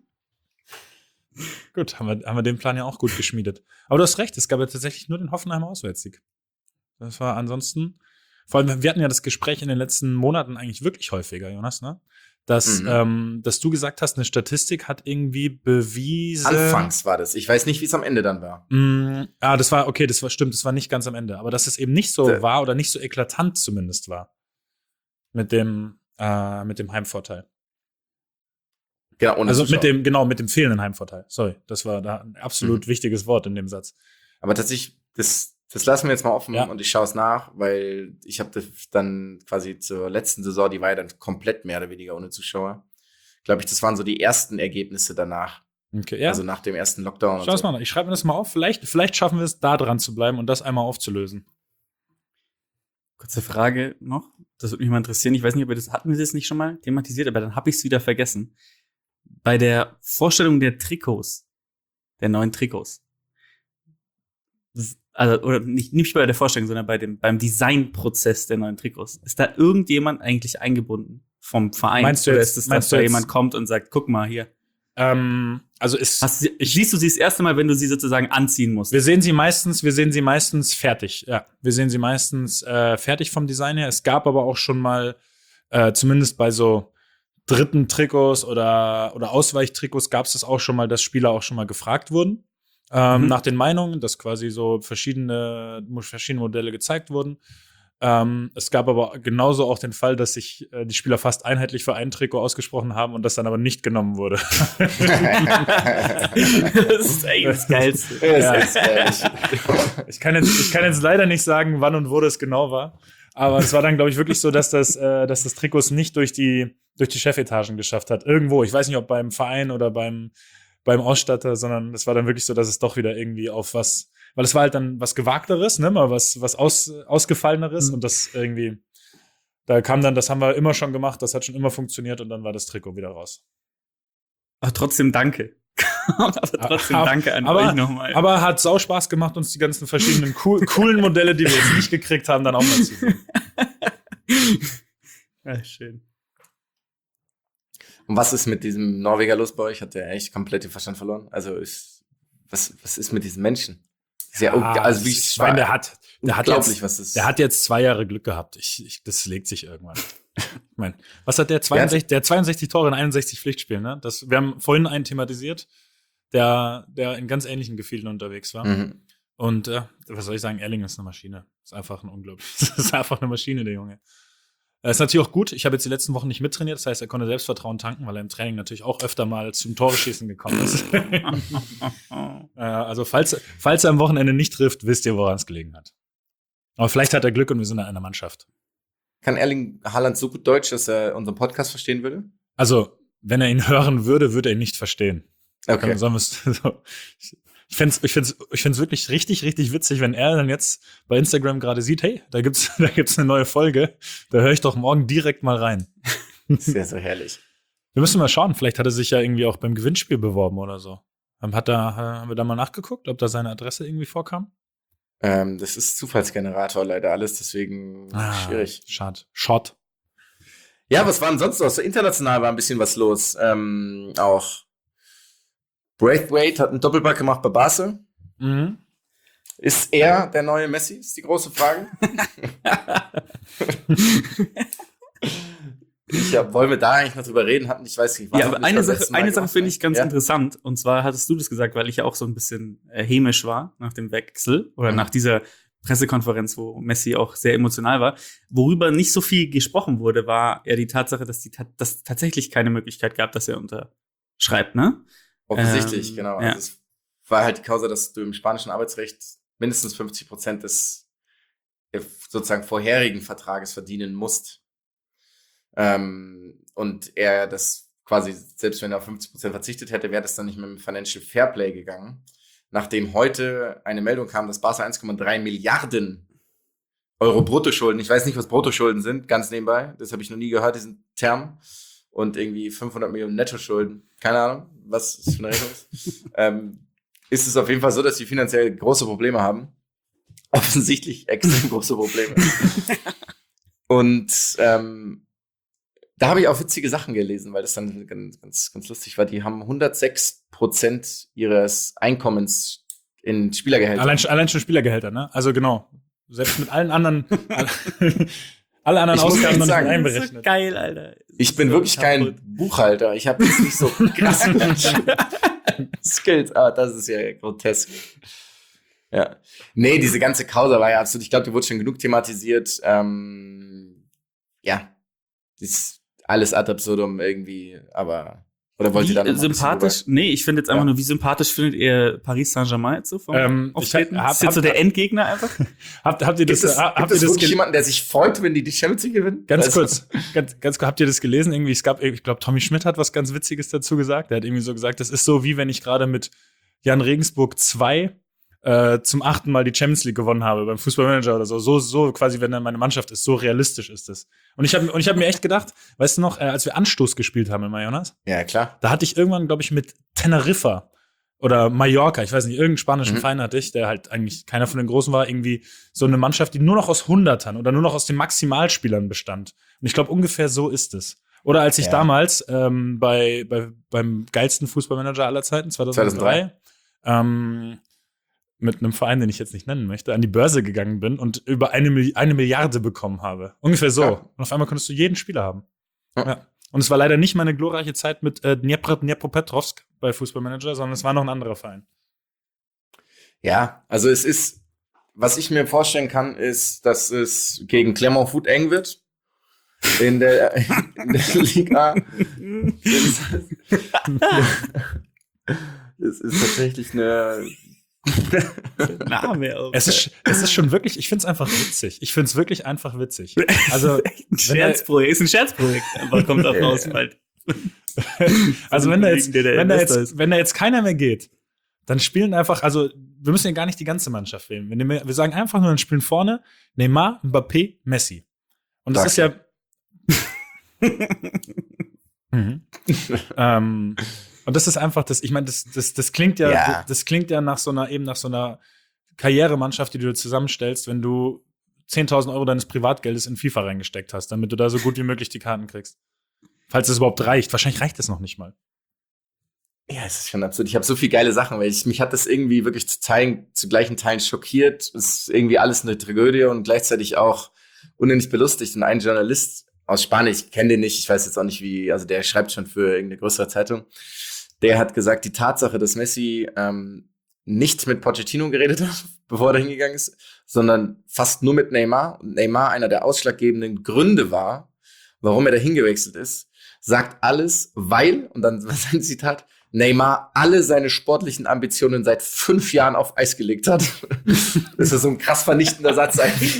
Gut, haben wir, haben wir den Plan ja auch gut geschmiedet. Aber du hast recht, es gab ja tatsächlich nur den Hoffenheimer Auswärtssieg. Das war ansonsten, vor allem, wir hatten ja das Gespräch in den letzten Monaten eigentlich wirklich häufiger, Jonas, ne? Dass, Mhm. ähm, dass du gesagt hast, eine Statistik hat irgendwie bewiesen. Anfangs war das. Ich weiß nicht, wie es am Ende dann war. Mm, ah, das war, okay, das war stimmt, das war nicht ganz am Ende. Aber dass es eben nicht so Da- war oder nicht so eklatant zumindest war. Mit dem, äh, mit dem Heimvorteil. Genau, ohne Also Zuschauer. mit dem, genau, mit dem fehlenden Heimvorteil. Sorry, das war da ein absolut Mhm. wichtiges Wort in dem Satz. Aber tatsächlich, das, Das lassen wir jetzt mal offen Ja. und ich schaue es nach, weil ich habe das dann quasi zur letzten Saison, die war ja dann komplett mehr oder weniger ohne Zuschauer. Glaube ich, das waren so die ersten Ergebnisse danach. Okay, ja. Also nach dem ersten Lockdown. und Schau es so. mal an. Ich schreibe mir das mal auf. Vielleicht, vielleicht schaffen wir es, da dran zu bleiben und das einmal aufzulösen. Kurze Frage noch. Das würde mich mal interessieren. Ich weiß nicht, ob wir das hatten wir das nicht schon mal thematisiert, aber dann habe ich es wieder vergessen. Bei der Vorstellung der Trikots, der neuen Trikots, also oder nicht nicht bei der Vorstellung, sondern bei dem beim Designprozess der neuen Trikots, ist da irgendjemand eigentlich eingebunden vom Verein? Meinst du oder jetzt- ist es, meinst dass du da jetzt- jemand kommt und sagt, guck mal hier? Ähm, also ist, Hast du, siehst du sie das erste Mal, wenn du sie sozusagen anziehen musst? wir sehen sie meistens, wir sehen sie meistens fertig. Ja, wir sehen sie meistens äh, fertig vom Design her. Es gab aber auch schon mal, äh, zumindest bei so dritten Trikots oder, oder Ausweichtrikots gab es das auch schon mal, dass Spieler auch schon mal gefragt wurden. Ähm, Mhm. Nach den Meinungen, dass quasi so verschiedene, verschiedene Modelle gezeigt wurden. Ähm, es gab aber genauso auch den Fall, dass sich äh, die Spieler fast einheitlich für ein Trikot ausgesprochen haben und das dann aber nicht genommen wurde. Das ist eigentlich das Geilste. Ja, das ist ehrlich. Ich kann jetzt, ich kann jetzt leider nicht sagen, wann und wo das genau war. Aber es war dann, glaube ich, wirklich so, dass das, äh, dass das Trikot es nicht durch die, durch die Chefetagen geschafft hat. Irgendwo. Ich weiß nicht, ob beim Verein oder beim, beim Ausstatter, sondern es war dann wirklich so, dass es doch wieder irgendwie auf was, weil es war halt dann was Gewagteres, ne, mal was, was aus, Ausgefalleneres Mhm. und das irgendwie, da kam dann, das haben wir immer schon gemacht, das hat schon immer funktioniert und dann war das Trikot wieder raus. Aber trotzdem danke. aber trotzdem Aber- danke an aber- euch nochmal. Aber hat sau Spaß gemacht, uns die ganzen verschiedenen cool, coolen Modelle, die wir jetzt nicht gekriegt haben, dann auch mal zu sehen. Ja, schön. Und was ist mit diesem Norweger los bei euch? Hat der echt komplett den Verstand verloren? Also ist, was, was ist mit diesen Menschen? Ist ja, Ah, also wie das- ich ich meine, der hat, der hat unglaublich, jetzt, was ist. der hat jetzt zwei Jahre Glück gehabt. Ich, ich, das legt sich irgendwann. Ich meine, was hat der? zweiundsechzig, der hat zweiundsechzig Tore in einundsechzig Pflichtspielen, ne? Das, wir haben vorhin einen thematisiert, der, der in ganz ähnlichen Gefilden unterwegs war. Mhm. Und äh, was soll ich sagen? Erling ist eine Maschine. Ist einfach ein unglaublich. Das ist einfach eine Maschine, der Junge. Er ist natürlich auch gut. Ich habe jetzt die letzten Wochen nicht mittrainiert. Das heißt, er konnte Selbstvertrauen tanken, weil er im Training natürlich auch öfter mal zum Tore-Schießen gekommen ist. Äh, also, falls, falls er am Wochenende nicht trifft, wisst ihr, woran es gelegen hat. Aber vielleicht hat er Glück und wir sind in einer Mannschaft. Kann Erling Haaland so gut Deutsch, dass er unseren Podcast verstehen würde? Also, wenn er ihn hören würde, würde er ihn nicht verstehen. Okay. Dann sollen wir's so. Ich find's, ich find's, ich find's wirklich richtig, richtig witzig, wenn er dann jetzt bei Instagram gerade sieht, hey, da gibt's, da gibt's eine neue Folge. Da höre ich doch morgen direkt mal rein. Sehr, sehr herrlich. Wir müssen mal schauen. Vielleicht hat er sich ja irgendwie auch beim Gewinnspiel beworben oder so. Hat da, haben wir da mal nachgeguckt, ob da seine Adresse irgendwie vorkam? Ähm, das ist Zufallsgenerator leider alles, deswegen schwierig. Schade. Shot. Ja, was war denn sonst noch? So international war ein bisschen was los. Ähm, auch Braithwaite hat einen Doppelpack gemacht bei Barca. Mhm. Ist er der neue Messi? Ist die große Frage. Ich hab, wollen wir da eigentlich noch drüber reden? Hatten, ich weiß nicht. war Ja, noch aber nicht eine beim Sache, letzten Mal eine Sache gemacht, finde ne? ich ganz Ja. interessant. Und zwar hattest du das gesagt, weil ich ja auch so ein bisschen äh, hämisch war nach dem Wechsel oder Mhm. nach dieser Pressekonferenz, wo Messi auch sehr emotional war. Worüber nicht so viel gesprochen wurde, war ja die Tatsache, dass die ta- dass tatsächlich keine Möglichkeit gab, dass er unterschreibt, ne? Offensichtlich, Ähm, genau. ja. Also es war halt die Causa, dass du im spanischen Arbeitsrecht mindestens fünfzig Prozent des äh, sozusagen vorherigen Vertrages verdienen musst. Ähm, und er das quasi, selbst wenn er auf fünfzig Prozent verzichtet hätte, wäre das dann nicht mit dem Financial Fairplay gegangen. Nachdem heute eine Meldung kam, dass Barca eins Komma drei Milliarden Euro Bruttoschulden, ich weiß nicht, was Bruttoschulden sind, ganz nebenbei, das habe ich noch nie gehört, diesen Term, und irgendwie fünfhundert Millionen Nettoschulden, keine Ahnung, was das für eine Rechnung ist, ähm, ist es auf jeden Fall so, dass sie finanziell große Probleme haben. Offensichtlich extrem große Probleme. Und ähm, da habe ich auch witzige Sachen gelesen, weil das dann ganz, ganz, ganz lustig war. Die haben hundertsechs Prozent ihres Einkommens in Spielergehälter. Allein, allein schon Spielergehälter, ne? Also genau. Selbst mit allen anderen, alle anderen Ich muss Ausgaben echt noch nicht sagen, mit Das ist so einberechnet. geil, Alter. Ich bin So wirklich kein kaputt. Buchhalter. Ich habe jetzt nicht so krasse Skills, aber das ist ja grotesk. Ja. Nee, diese ganze Causa war ja absolut, ich glaube, die wurde schon genug thematisiert. Ähm, ja, das ist alles ad absurdum irgendwie, aber Oder wollt ihr Wie da noch mal ein sympathisch? bisschen Nee, ich finde jetzt einfach Ja. nur, wie sympathisch findet ihr Paris Saint-Germain jetzt so vom Ähm, ich Auftreten? hab- hab- ist jetzt so hab- der Endgegner einfach? Habt, habt ihr Gibt das, es, ha- gibt habt es ihr das wirklich ge- jemanden, der sich freut, wenn die die Champions League gewinnen? Ganz Also- kurz, ganz, ganz kurz, habt ihr das gelesen? Irgendwie, es gab, ich glaube, Tommy Schmidt hat was ganz Witziges dazu gesagt. Der hat irgendwie so gesagt, das ist so, wie wenn ich gerade mit Jan Regensburg zwei äh, zum achten Mal die Champions League gewonnen habe beim Fußballmanager oder so. So, so quasi, wenn dann meine Mannschaft ist. So realistisch ist es. Und ich habe und ich hab mir echt gedacht, weißt du noch, äh, als wir Anstoß gespielt haben in Jonas, Ja, klar. da hatte ich irgendwann, glaube ich, mit Teneriffa oder Mallorca, ich weiß nicht, irgendeinen spanischen Mhm. Verein hatte ich, der halt eigentlich keiner von den Großen war, irgendwie so eine Mannschaft, die nur noch aus Hundertern oder nur noch aus den Maximalspielern bestand. Und ich glaube, ungefähr so ist es. Oder als ich Ja. damals ähm, bei, bei beim geilsten Fußballmanager aller Zeiten, zweitausenddrei, ähm, mit einem Verein, den ich jetzt nicht nennen möchte, an die Börse gegangen bin und über eine, Milli- eine Milliarde bekommen habe. Ungefähr so. Ja. Und auf einmal konntest du jeden Spieler haben. Ja. Ja. Und es war leider nicht meine glorreiche Zeit mit äh, Dnipro, Dnipropetrovsk bei Fußballmanager, sondern es war noch ein anderer Verein. Ja, also es ist, was ich mir vorstellen kann, ist, dass es gegen Clermont Foot eng wird. In der, in der Liga. Es ist tatsächlich eine. Name auch. Es ist, es ist schon wirklich, ich finde es einfach witzig. Ich finde es wirklich einfach witzig. Also, ein Scherzprojekt, ist ein Scherzprojekt. Einfach kommt da raus, bald. also wenn da jetzt, Der der wenn da Investor jetzt, ist. wenn da jetzt keiner mehr geht, dann spielen einfach, also wir müssen ja gar nicht die ganze Mannschaft wählen. Wir, nehmen, wir sagen einfach nur, dann spielen vorne Neymar, Mbappé, Messi. Und das Sag ist ja. mhm. ähm, und das ist einfach das, ich meine, das, das, das klingt ja, Ja. das klingt ja nach so einer, eben nach so einer Karrieremannschaft, die du dir zusammenstellst, wenn du zehntausend Euro deines Privatgeldes in FIFA reingesteckt hast, damit du da so gut wie möglich die Karten kriegst. Falls es überhaupt reicht. Wahrscheinlich reicht es noch nicht mal. Ja, es ist schon absurd. Ich habe so viele geile Sachen, weil ich, mich hat das irgendwie wirklich zu Teilen, zu gleichen Teilen schockiert. Es ist irgendwie alles eine Tragödie und gleichzeitig auch unendlich belustigt. Und ein Journalist aus Spanien, ich kenne den nicht, ich weiß jetzt auch nicht wie, also der schreibt schon für irgendeine größere Zeitung, der hat gesagt, die Tatsache, dass Messi ähm, nicht mit Pochettino geredet hat, bevor er hingegangen ist, sondern fast nur mit Neymar, und Neymar einer der ausschlaggebenden Gründe war, warum er da hingewechselt ist, sagt alles, weil, und dann was sein Zitat, Neymar alle seine sportlichen Ambitionen seit fünf Jahren auf Eis gelegt hat. Das ist so ein krass vernichtender Satz eigentlich.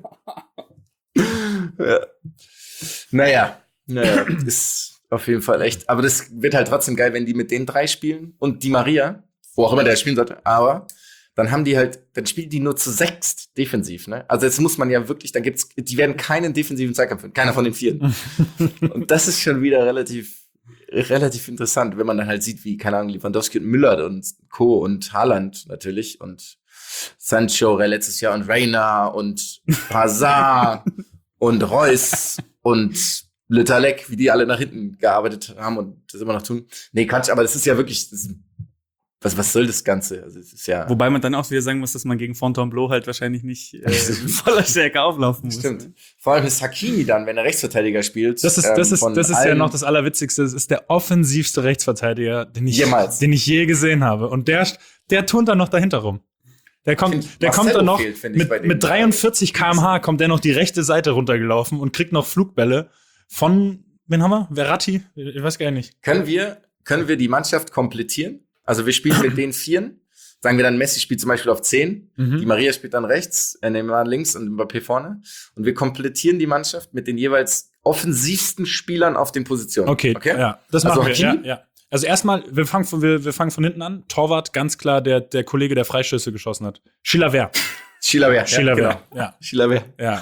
Ja. Naja, naja, ist auf jeden Fall echt. Aber das wird halt trotzdem geil, wenn die mit den drei spielen und die Maria, wo auch immer der spielen sollte, aber dann haben die halt, dann spielen die nur zu sechst defensiv, ne? Also jetzt muss man ja wirklich, dann gibt's, die werden keinen defensiven Zweikampf finden, keiner von den vier. Und das ist schon wieder relativ, relativ interessant, wenn man dann halt sieht, wie, keine Ahnung, Lewandowski und Müller und Co. und Haaland natürlich und Sancho letztes Jahr und Reina und Hazard und Reus und Le Talek, wie die alle nach hinten gearbeitet haben und das immer noch tun. Nee, Quatsch, aber das ist ja wirklich, das ist, was, was soll das Ganze? Also, es ist ja. Wobei man dann auch wieder sagen muss, dass man gegen Fontainebleau halt wahrscheinlich nicht äh, voller Stärke auflaufen muss. Stimmt. Vor allem ist Hakimi dann, wenn er Rechtsverteidiger spielt. Das ist, das ähm, ist, von das ist ja allen- noch das Allerwitzigste. Das ist der offensivste Rechtsverteidiger, den ich, Jemals. den ich je gesehen habe. Und der, der turnt dann noch dahinter rum. Der kommt, Find- der kommt Marcelo dann noch fehlt, find ich, mit, bei denen. mit dreiundvierzig Kilometer pro Stunde kommt der noch die rechte Seite runtergelaufen und kriegt noch Flugbälle von, wen haben wir? Verratti? Ich weiß gar nicht. Können wir, können wir die Mannschaft komplettieren? Also wir spielen mit den Vieren. Sagen wir dann, Messi spielt zum Beispiel auf zehn. Mhm. Die Maria spielt dann rechts, äh, Neymar links und Mbappé vorne. Und wir komplettieren die Mannschaft mit den jeweils offensivsten Spielern auf den Positionen. Okay, okay? ja, das Also machen wir. Ja, Hakimi? ja. Also erstmal, wir fangen von, wir, wir fangen von hinten an. Torwart, ganz klar, der, der Kollege, der Freistöße geschossen hat. Chilavert. Chilavert. Ja, Chilavert, genau. ja. Chilavert. Ja.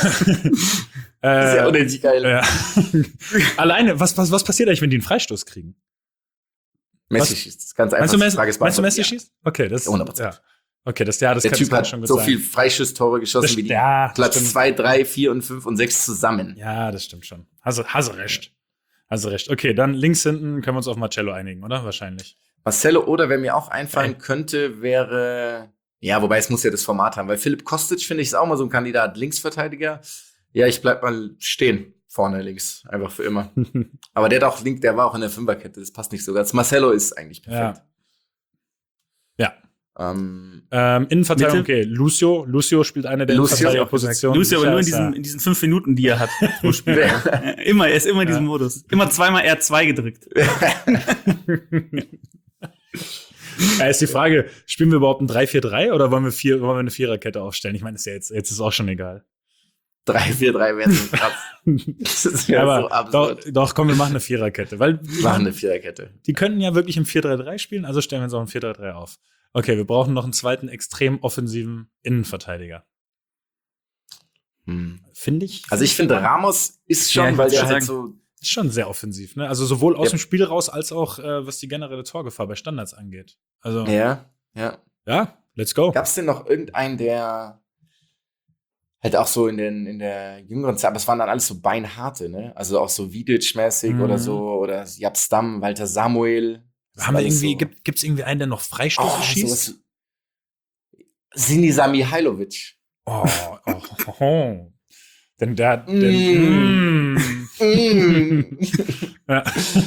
Das ist ja äh, unendlich geil. ja. Alleine, was, was, was passiert eigentlich, wenn die einen Freistoß kriegen? Messi Was? schießt. Das ist ganz einfach. Meinst du, Messi, Frage ist meinst du, Messi beantwortet. schießt? Okay, das hundert Prozent. Ja. Okay, das, ja, das Der kann, Typ das kann hat schon gut so sein. viel Freischusstore geschossen Das- wie die ja, das Platz stimmt. zwei, drei, vier und fünf und sechs zusammen. Ja, das stimmt schon. Also, hast du recht. Hast du recht. Okay, dann links hinten können wir uns auf Marcello einigen, oder? Wahrscheinlich. Marcelo oder wer mir auch einfallen Ey. könnte, wäre, ja, wobei es muss ja das Format haben, weil Philipp Kostic finde ich ist auch mal so ein Kandidat, Linksverteidiger. Ja, ich bleib mal stehen, vorne links, einfach für immer. Aber der hat auch link, der war auch in der Fünferkette, das passt nicht so ganz. Marcelo ist eigentlich perfekt. Ja. Ähm, Ähm, Innenverteidigung, Mitte? okay. Lucio. Lucio spielt eine der Lucio, Innenverteidigerpositionen. Lucio, aber nur in Sicher ist diesen, in diesen fünf Minuten, die er hat pro Spiel. Äh, immer, er ist immer in diesem Ja. Modus. Immer zweimal R zwei gedrückt. Ja, ist die Frage, spielen wir überhaupt ein drei vier drei oder wollen wir, vier, wollen wir eine Viererkette aufstellen? Ich meine, ist ja jetzt, jetzt ist auch schon egal. drei vier drei wäre so krass. Das ist ja Aber so doch, absurd. doch, komm, wir machen eine Viererkette. Weil Wir machen eine Viererkette. die könnten ja wirklich im vier drei drei spielen, also stellen wir uns auch ein vier drei drei auf. Okay, wir brauchen noch einen zweiten extrem offensiven Innenverteidiger. Hm. Finde ich. Also ich finde, Ramos ist schon, Ja, ich weil würd's der schon halt sagen. so. Ist schon sehr offensiv, ne? Also sowohl aus Ja. dem Spiel raus, als auch, äh, was die generelle Torgefahr bei Standards angeht. Also, Ja, ja. ja, let's go. Gab es denn noch irgendeinen, der halt auch so in, den, in der jüngeren Zeit, aber es waren dann alles so beinharte, ne? Also auch so Vidic-mäßig Mhm. oder so, oder Jab Stam, Walter Samuel. Das Haben wir war alles irgendwie, so. gibt, gibt's irgendwie einen, der noch Freistöße Oh, schießt? sowas wie Sinisa Mihailovic. Oh, oh, oh, oh. Denn der, der Mm. mm. Mm. Ja.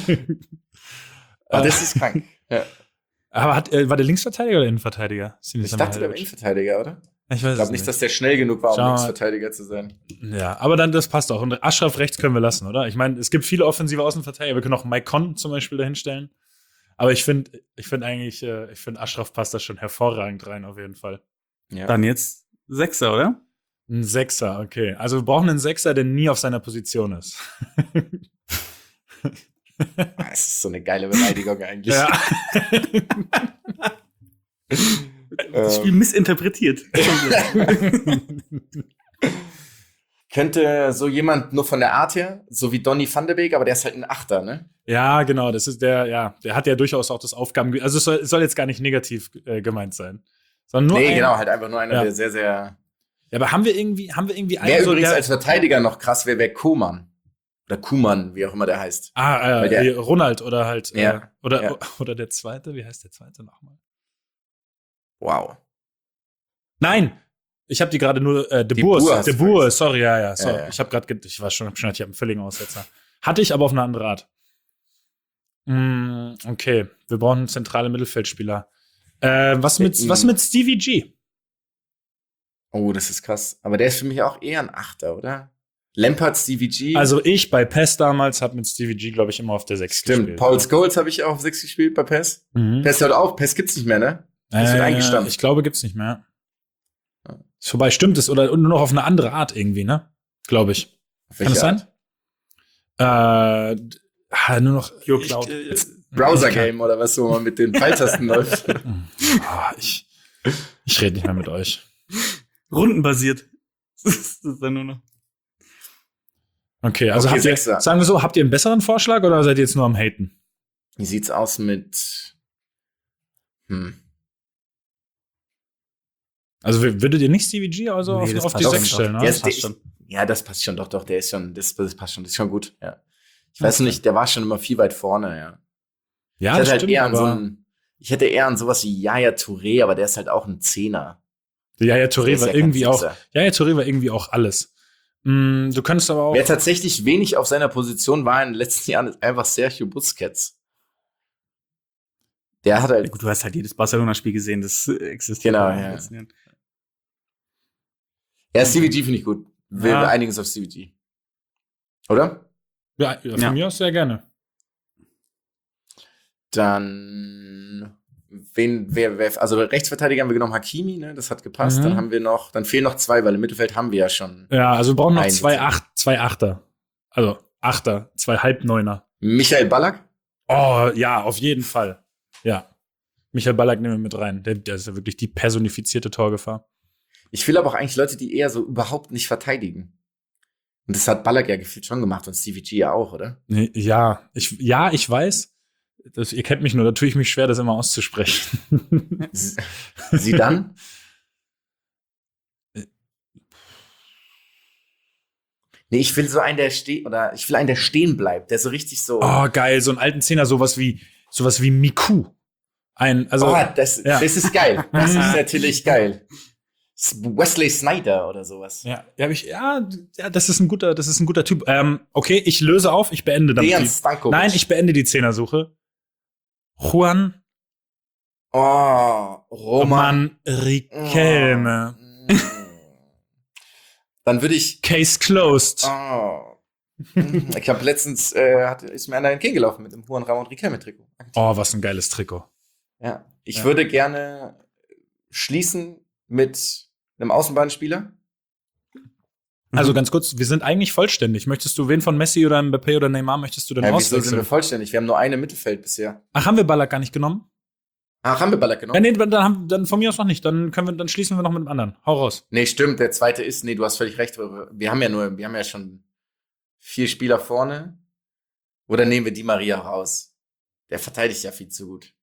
Ah, das ist krank. Ja. Aber hat, äh, war der Linksverteidiger oder Innenverteidiger? Ich dachte, der war Innenverteidiger, oder? Ich weiß Ich glaube es nicht, nicht. dass der schnell genug war, um Schau mal. Linksverteidiger zu sein. Ja, aber dann, das passt auch. Und Ashraf rechts können wir lassen, oder? Ich meine, es gibt viele offensive Außenverteidiger. Wir können auch Mike Conn zum Beispiel dahinstellen. Aber ich finde, ich finde eigentlich, äh, ich finde, Ashraf passt da schon hervorragend rein, auf jeden Fall. Ja. Dann jetzt Sechser, oder? Ein Sechser, okay. Also wir brauchen einen Sechser, der nie auf seiner Position ist. Das ist so eine geile Beleidigung eigentlich. Ja. Das Spiel Ähm, missinterpretiert. könnte so jemand nur von der Art her, so wie Donny van de Beek, aber der ist halt ein Achter, ne? Ja, genau, das ist der, ja, der hat ja durchaus auch das Aufgaben, also es soll, es soll jetzt gar nicht negativ äh, gemeint sein. Sondern nur nee, ein, genau, halt einfach nur einer, Ja. der sehr, sehr. Ja, aber haben wir irgendwie, haben wir irgendwie Wer so, übrigens der, als Verteidiger noch krass wäre, wäre Kuman. Oder Kuman, wie auch immer der heißt. ah, Weil äh, der- wie Ronald oder halt, äh, Ja, oder, ja. oder der zweite, wie heißt der zweite nochmal? Wow. Nein! Ich habe die gerade nur, äh, De Die Boer, Boer hast De du Boer, vergessen. sorry, ja, ja, sorry. Ja, ja. Ich habe gerade, ich war schon, schon ich habe einen völligen Aussetzer. Hatte ich, aber auf eine andere Art. Mm, okay, wir brauchen einen zentralen Mittelfeldspieler. Äh, was mit, Mhm. was mit Stevie G? Oh, das ist krass. Aber der ist für mich auch eher ein Achter, oder? Lampard, Stevie G. Also ich bei PES damals habe mit Stevie G, glaube ich, immer auf der sechs Stimmt. gespielt. Paul Scholes habe ich auch auf sechs gespielt bei PES. Mhm. PES hört auf. PES gibt's nicht mehr, ne? Das wird Äh, eingestampft. Ich glaube, gibt's nicht mehr. Ja. Ist vorbei, stimmt es. Oder nur noch auf eine andere Art irgendwie, ne? Glaube ich. Auf Kann welche das sein? Art? Äh, d- ah, nur noch Pure ich- Cloud. äh, Browser-Game oder was, wo man mit den Pfeiltasten läuft. Ah, ich ich rede nicht mehr mit euch. Rundenbasiert. Das ist dann nur noch. Okay, also Okay, habt ihr, Sechser. sagen wir so, habt ihr einen besseren Vorschlag oder seid ihr jetzt nur am Haten? Wie sieht's aus mit. Hm. Also w- würdet ihr nicht Stevie G also Nee, auf, das auf die passt sechs schon, stellen, doch. oder? Ja, das passt der- schon. Ja, das passt schon, doch, doch, der ist schon, das, das passt schon, das ist schon gut, ja. Ich weiß nicht, der war schon immer viel weit vorne, ja. Ja, ich das hätte halt stimmt, eher an so aber ein, ich hätte eher an sowas wie Yaya Touré, aber der ist halt auch ein Zehner. Yaya Der Touré ist war ja kein irgendwie auch, Sechser. Yaya Touré war irgendwie auch alles. Mm, du könntest aber auch, Wer tatsächlich wenig auf seiner Position war in den letzten Jahren, ist einfach Sergio Busquets. Der hat Ja, halt, gut, du hast halt jedes Barcelona-Spiel gesehen, das äh, existiert. Genau, in den ja. letzten Jahren. ja, Stevie G finde ich gut. Wir Ja. wir einigen uns auf Stevie G. Oder? ja, ja, von Ja. mir aus sehr gerne. Dann, wen, wer, wer, also Rechtsverteidiger haben wir genommen Hakimi, ne, das hat gepasst. Mhm. Dann haben wir noch, dann fehlen noch zwei, weil im Mittelfeld haben wir ja schon Ja, also wir brauchen noch Ein zwei, Dezent. Acht, zwei Achter. Also Achter, zwei Halbneuner. Michael Ballack. Oh, ja, auf jeden Fall. Ja. Michael Ballack nehmen wir mit rein. Der, der ist ja wirklich die personifizierte Torgefahr. Ich will aber auch eigentlich Leute, die eher so überhaupt nicht verteidigen. Und das hat Ballack ja gefühlt schon gemacht und Stevie G ja auch, oder? Nee, ja, ich, ja, ich weiß. Das, ihr kennt mich nur, da tue ich mich schwer, das immer auszusprechen. S- Sie dann? Nee, ich will so einen, der steht, oder ich will einen, der stehen bleibt, der so richtig so. Oh, geil, so ein alten Zehner, sowas wie, sowas wie Miku. Ein, also, oh, das, ja. das ist geil. Das ist natürlich geil. S- Wesley Snyder oder sowas. ja, ja, hab ich, ja, ja, das ist ein guter, das ist ein guter Typ. Ähm, okay, ich löse auf, ich beende damit. Dejan die- Stankovic. Nein, ich beende die Zehnersuche. Juan Oh, Roman. Roman Riquelme. Oh. Dann würde ich. Case closed. Oh. Ich habe letztens äh, hat, ist mir einer entgegengelaufen mit dem Juan Ramon Riquelme-Trikot. Oh, was ein geiles Trikot. Ja. Ich Ja. würde gerne schließen mit einem Außenbahnspieler. Also ganz kurz, wir sind eigentlich vollständig. Möchtest du wen von Messi oder Mbappé oder Neymar möchtest du denn Ja, wieso sind wir auswechseln? vollständig? Wir haben nur eine Mittelfeld bisher. Ach, haben wir Ballack gar nicht genommen? Ach, haben wir Ballack Ja, genommen? nee, dann, haben, dann von mir aus noch nicht. Dann können wir, dann schließen wir noch mit dem anderen. Hau raus. Nee, stimmt, der zweite ist, nee, du hast völlig recht. Wir haben ja nur, wir haben ja schon vier Spieler vorne. Oder nehmen wir Di Maria raus? Der verteidigt ja viel zu gut.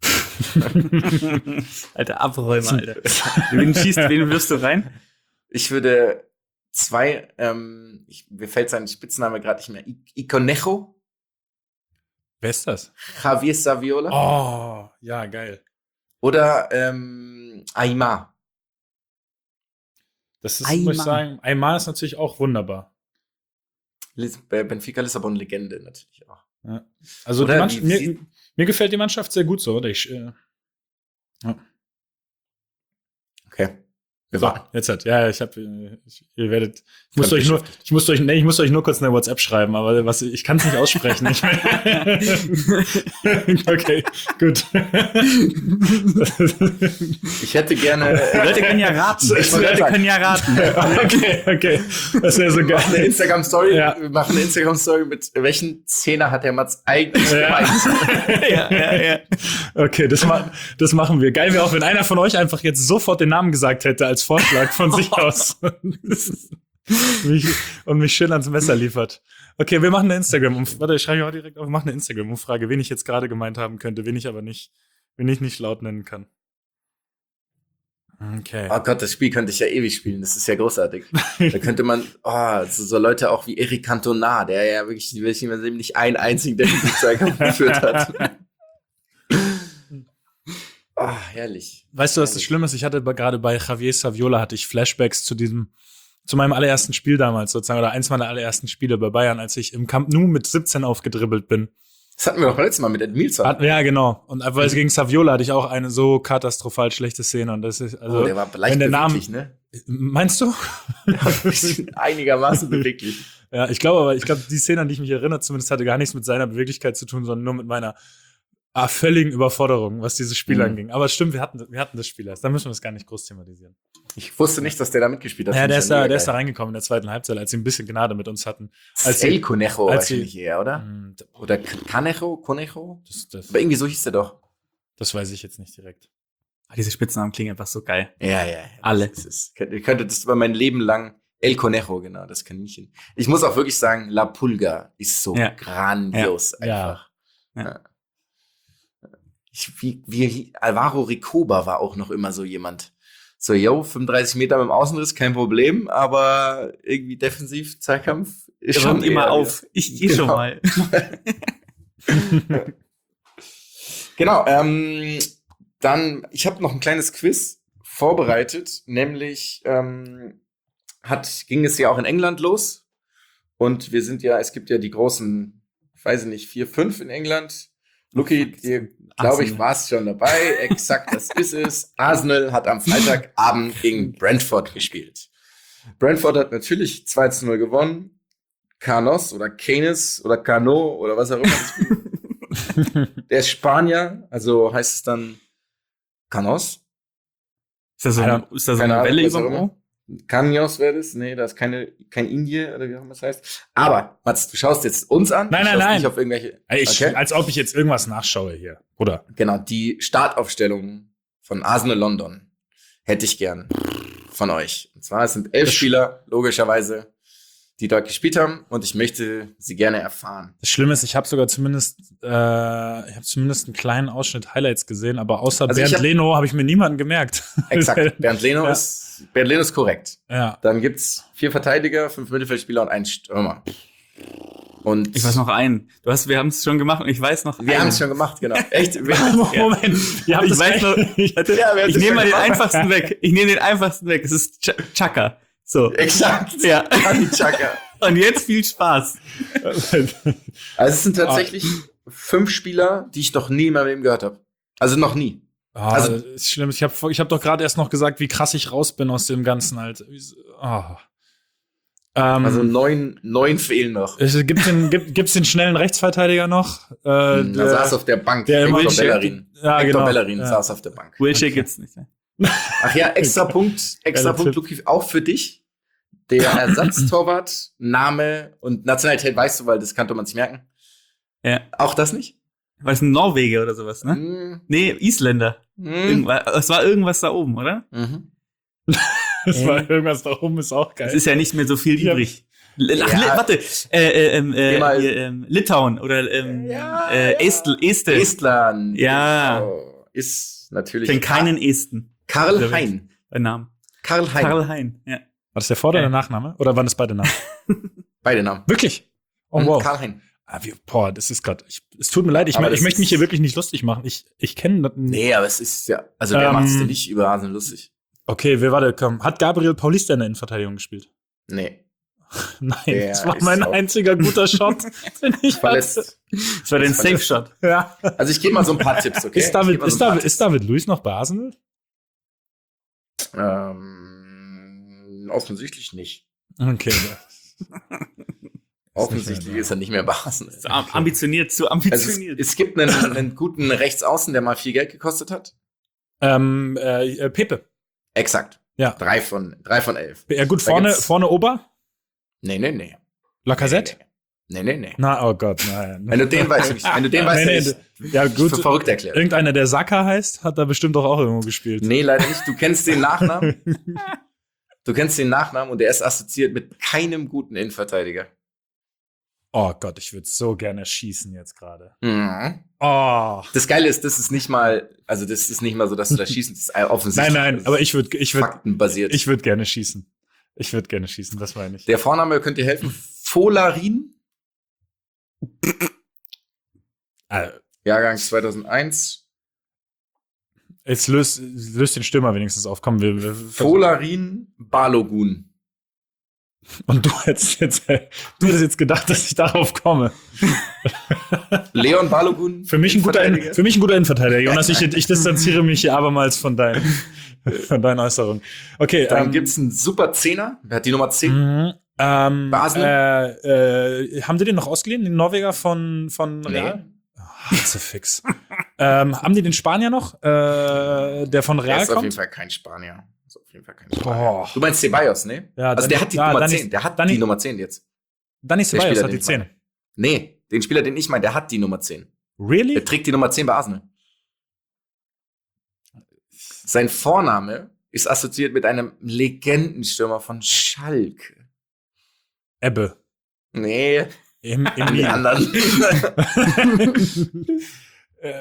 Alter, Abräumer, Alter. Wen schießt, wen wirfst du rein? Ich würde zwei, ähm, ich, mir fällt sein Spitzname gerade nicht mehr, I- Iconejo, Wer ist das? Javier Saviola Oh, ja, geil. oder ähm, Aimar. Das ist, Aymar. muss ich sagen, Aymar ist natürlich auch wunderbar. Lis- äh, Benfica Lissabon Legende natürlich auch. Also Oder die Mannschaft, wie mir, sieht- mir gefällt die Mannschaft sehr gut so. Oder ich, äh, Okay. Wir so, warten. jetzt halt. Ja, ich habe, ich, ihr werdet, ich musste euch nur, ich musste euch, nee, ich musste euch nur kurz eine WhatsApp schreiben, aber was, ich kann es nicht aussprechen. Ich, okay, gut. Ich hätte gerne Die Leute können ja raten. Ich Die wollte Leute sagen. können ja raten. okay, okay. Das wäre so eine geil. Instagram-Story. Ja. Wir machen eine Instagram-Story mit welchen Zehner hat der Mats eigentlich Ja. gemeint? Ja, ja, ja. Okay, das, ma das machen wir. Geil wäre auch, wenn einer von euch einfach jetzt sofort den Namen gesagt hätte als Vorschlag von sich aus. mich, und mich schön ans Messer liefert. Okay, wir machen eine Instagram. Warte, ich schreibe auch direkt auf. Wir machen eine Instagram-Umfrage, wen ich jetzt gerade gemeint haben könnte, wen ich aber nicht, wen ich nicht laut nennen kann. Okay. Oh Gott, das Spiel könnte ich ja ewig spielen. Das ist ja großartig. Da könnte man, oh, so, so Leute auch wie Eric Cantona, der ja wirklich, will ich nicht, nicht einen einzigen Defensivzweikampf geführt hat. Ah, oh, herrlich. Weißt du, was das Schlimme ist? Ich hatte gerade bei Javier Saviola hatte ich Flashbacks zu diesem, zu meinem allerersten Spiel damals sozusagen, oder eins meiner allerersten Spiele bei Bayern, als ich im Camp Nou mit siebzehn aufgedribbelt bin. Das hatten wir doch letztes Mal mit Ed Milzer. Hat, ja, genau. Und weil gegen Saviola hatte ich auch eine so katastrophal schlechte Szene. Und das ist, also, Oh, der war leicht wenn der Name, beweglich, ne? meinst du? Einigermaßen beweglich. Ja, ich glaube aber, ich glaube, die Szene, an die ich mich erinnere, zumindest hatte gar nichts mit seiner Beweglichkeit zu tun, sondern nur mit meiner ah, völligen Überforderung, was dieses Spiel Mhm. anging. Aber stimmt, wir hatten, wir hatten das Spiel erst. Da müssen wir es gar nicht groß thematisieren. Ich wusste nicht, dass der da mitgespielt hat. Ja, Finde der ich ist da, mega der ist da geil. reingekommen in der zweiten Halbzeit, als sie ein bisschen Gnade mit uns hatten. Als El sie, Conejo als sie- wahrscheinlich eher, oder? Hm, Oder Canejo? Conejo? das, das, Aber irgendwie so hieß der doch. das weiß ich jetzt nicht direkt. Ah, diese Spitznamen klingen einfach so geil. Ja, ja, ja. Alle. Das ist, ich könnte das über mein Leben lang. El Conejo, genau, das Kaninchen. Ich muss auch wirklich sagen, La Pulga ist so Ja. grandios Ja. einfach. Ja. Ja. Ich, wie, wie, Alvaro Ricoba war auch noch immer so jemand. So, yo, fünfunddreißig Meter mit dem Außenriss, kein Problem, aber irgendwie defensiv, Zweikampf ist Der schon räumt immer eher auf. Ich gehe schon Genau. mal. wieder- Genau, ähm, dann, ich habe noch ein kleines Quiz vorbereitet, nämlich ähm, hat, ging es ja auch in England los und wir sind ja, es gibt ja die großen, ich weiß nicht, vier, fünf in England. Luki, dir, glaube ich, Arsenal. warst schon dabei. Exakt, das ist es. Arsenal hat am Freitagabend gegen Brentford gespielt. Brentford hat natürlich zwei zu null gewonnen. Canos oder Canis oder Cano oder was auch immer. Der ist Spanier, also heißt es dann Canos. Ist da so, Ja, ist da so keine eine Ahnung, Welle was auch über dem immer. Ohr? Canos wäre das. Nee, da ist keine, kein Indie oder wie auch immer das heißt. Aber, Mats, du schaust jetzt uns an. Nein, du nein, schaust nein. Nicht auf irgendwelche. Ich, Okay. Als ob ich jetzt irgendwas nachschaue hier. Oder? Genau, die Startaufstellung von Arsenal London hätte ich gern von euch. Und zwar, es sind elf Spieler, logischerweise, die dort gespielt haben und ich möchte sie gerne erfahren. Das Schlimme ist, ich habe sogar zumindest, äh, ich habe zumindest einen kleinen Ausschnitt Highlights gesehen, aber außer Also ich Bernd hab- Leno habe ich mir niemanden gemerkt. Exakt, Bernd Leno Ja. ist, Bernd Leno ist korrekt. Ja. Dann gibt's vier Verteidiger, fünf Mittelfeldspieler und einen Stürmer. Und Ich weiß noch einen. Du hast, wir haben es schon gemacht und ich weiß noch wir einen. haben es schon gemacht, genau. Echt? Wir, Moment, ihr habt Ich das weiß noch, ich hatte, Ja, wir haben ich das nehme schon mal den gemacht. einfachsten weg. Ich nehme den einfachsten weg. Es ist Ch Chaka. So. Exakt. Ja. Granit Xhaka. Und jetzt viel Spaß. Also es sind tatsächlich fünf Spieler, die ich noch nie in meinem Leben gehört habe. Also noch nie. Ah, also, ist schlimm. Ich habe ich hab doch gerade erst noch gesagt, wie krass ich raus bin aus dem Ganzen halt. Oh. Ähm, also neun, neun fehlen noch. Gibt den, gibt, gibt's den schnellen Rechtsverteidiger noch? Äh, hm, der, der saß auf der Bank. Der Hector Wilshere, Bellerin. Ja, Hector genau. Bellerin ja. saß auf der Bank. Wilshere Okay. gibt's nicht. Ne? Ach ja, extra Punkt, extra Geiler Punkt, Tipp. Luki, auch für dich. Der Ersatztorwart, Name und Nationalität weißt du, weil das kann man sich merken. Ja. Auch das nicht? War das ein Norweger oder sowas, ne? Hm. Nee, Isländer. Hm. Irgendwas, es war irgendwas da oben, oder? Mhm. Das Äh. war irgendwas da oben, ist auch geil. Es ist ja nicht mehr so viel Ja. übrig. L- Ach, Ja. Li- warte, äh, äh, ähm, Geh mal- äh, hier, ähm, Litauen oder ähm, Ja, äh, ja. Estl, Este. Estland. Ja. Oh, ist natürlich. Ich kenne keinen Esten Karl Hein. bei Namen. Karl Hein. Karl Hein, ja. War das der Vor- oder Äh. der Nachname? Oder waren das beide Namen? Beide Namen. Wirklich? Oh, Mhm, wow. Karl Hein. Ah, wie, boah, das ist gerade. Es tut mir leid, ich, Aber mö- ich das möchte mich ist- hier wirklich nicht lustig machen. Ich, ich kenne das. Nee, aber es ist ja, also wer Ähm. macht's denn nicht über Arsenal lustig? Okay, wer war der? Komm. Hat Gabriel Paulista in der Innenverteidigung gespielt? Nee. Nein, Der das war ist mein auch- einziger guter Shot, den ich hatte. Verletzt. Das war den Ist verletzt. Safe-Shot. Ja. Also ich gebe mal so ein paar Tipps, okay? Ist Ich David, geb mal so ist, ein paar David, Tipps. ist David Luiz noch bei Arsenal? Ähm, offensichtlich nicht. Okay. Offensichtlich mehr ist er nicht mehr bei Arsenal. Zu am- ambitioniert, zu Also es, ambitioniert. es gibt einen, einen guten Rechtsaußen, der mal viel Geld gekostet hat. ähm, äh, äh, Pepe. Exakt. Ja. Drei von, drei von elf. Ja, gut, Da vorne, gibt's- vorne Ober? Nee, nee, nee. Lacazette? Nee, nee, nee. Na, oh Gott, nein. Wenn du den weißt, wenn du den weißt, Nee, nee, nee, ja, gut. gut. Für verrückt erklärt. Irgendeiner, der Saka heißt, hat da bestimmt doch auch irgendwo gespielt. Nee, leider nicht. Du kennst den Nachnamen. Du kennst den Nachnamen und der ist assoziiert mit keinem guten Innenverteidiger. Oh Gott, ich würde so gerne schießen jetzt gerade. Mhm. Oh. Das Geile ist, das ist nicht mal, also das ist nicht mal so, dass du da schießen, das ist offensichtlich. Nein, nein, aber ich würde ich würd, faktenbasiert. ich würd gerne schießen. Ich würde gerne schießen, das meine ich. Der Vorname könnte dir helfen. Folarin, Äh, Jahrgang zweitausendeins. jetzt löst, löst den Stürmer wenigstens auf. Komm, wir, wir Folarin Balogun. Und du hättest jetzt, du hättest jetzt gedacht, dass ich darauf komme. Leon Balogun. Für mich ein guter, Innenverteidiger. für mich ein guter Innenverteidiger. Jonas, ich, ich distanziere mich hier abermals von deinen, von deinen Äußerungen. Okay, Dann ähm, gibt's einen super Zehner. Wer hat die Nummer zehn? Mhm. Ähm, Basel? äh, äh, haben die den noch ausgeliehen, den Norweger von, von Real? Nee. Fix. ähm, haben die den Spanier noch, äh, der von Der Real ist auf jeden kommt? Fall kein Spanier. Ist auf jeden Fall kein Spanier. Boah. Du meinst Ceballos, ne? Ja, also dann- der hat die ja, Nummer dann zehn. ist- Der hat dann die ist- Nummer zehn jetzt. Dani Der Ceballos Spieler, hat den die ich meine. zehn. Nee, den Spieler, den ich meine, der hat die Nummer zehn. Really? Der trägt die Nummer zehn bei Arsenal. Sein Vorname ist assoziiert mit einem Legendenstürmer von Schalke. Ebbe. Nee, Im, im die anderen. Äh,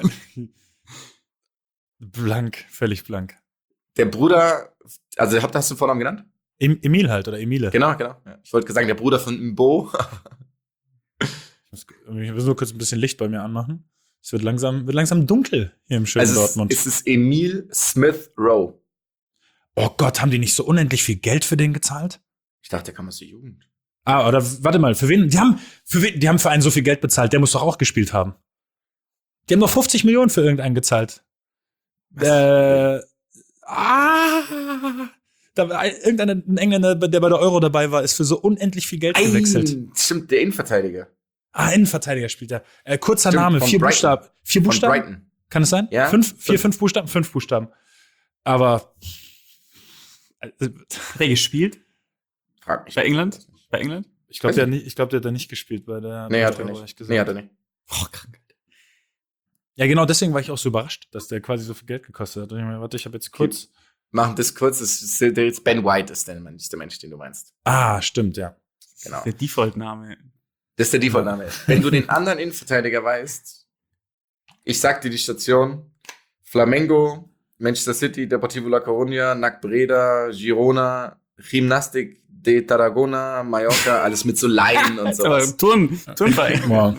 blank, völlig blank. Der Bruder, also habt ihr hast du den Vornamen genannt? Em, Emil halt, oder Emile. Genau, genau. Ja. Ich wollte sagen, der Bruder von Mbo. Ich muss, ich muss nur kurz ein bisschen Licht bei mir anmachen. Es wird langsam, wird langsam dunkel hier im schönen Also es, Dortmund. es ist Emil Smith Rowe. Oh Gott, haben die nicht so unendlich viel Geld für den gezahlt? Ich dachte, der kam aus der Jugend. Ah, oder warte mal, für wen? Die haben für wen, die haben für einen so viel Geld bezahlt, der muss doch auch gespielt haben. Die haben doch fünfzig Millionen für irgendeinen gezahlt. Äh, ah, da war ein- irgendeiner ein Engländer, der bei der Euro dabei war, ist für so unendlich viel Geld gewechselt. Ein, stimmt, der Innenverteidiger. Ah, Innenverteidiger spielt er. Äh, kurzer Stimmt, Name, von vier Brighton. Buchstaben. Vier Von Buchstaben? Brighton. Kann es sein? Ja. Fünf, vier, Fünf. fünf Buchstaben? Fünf Buchstaben. Aber äh, Hat er gespielt? Frag mich. Bei England? Bei England? ich glaube, Weiß der, ich. nicht- ich glaub, der hat da nicht gespielt bei der. Nee, bei hat der er Euro, ehrlich nicht. gesagt. Nee, hat er nicht. Oh, Krankheit. Ja, genau deswegen war ich auch so überrascht, dass der quasi so viel Geld gekostet hat. Und ich meine, warte, ich habe jetzt kurz. Machen das kurz. Das ist, der jetzt Ben White ist der Mensch, der Mensch, den du meinst. Ah, stimmt, ja. Genau. Der Default-Name. Das ist der Default-Name. Wenn du den anderen Innenverteidiger weißt, ich sag dir die Station: Flamengo, Manchester City, Deportivo La Coruña, N A C Breda, Girona, Gimnastik de Tarragona, Mallorca, alles mit so Leinen und Aber sowas. Turn, Turnverein. Wow.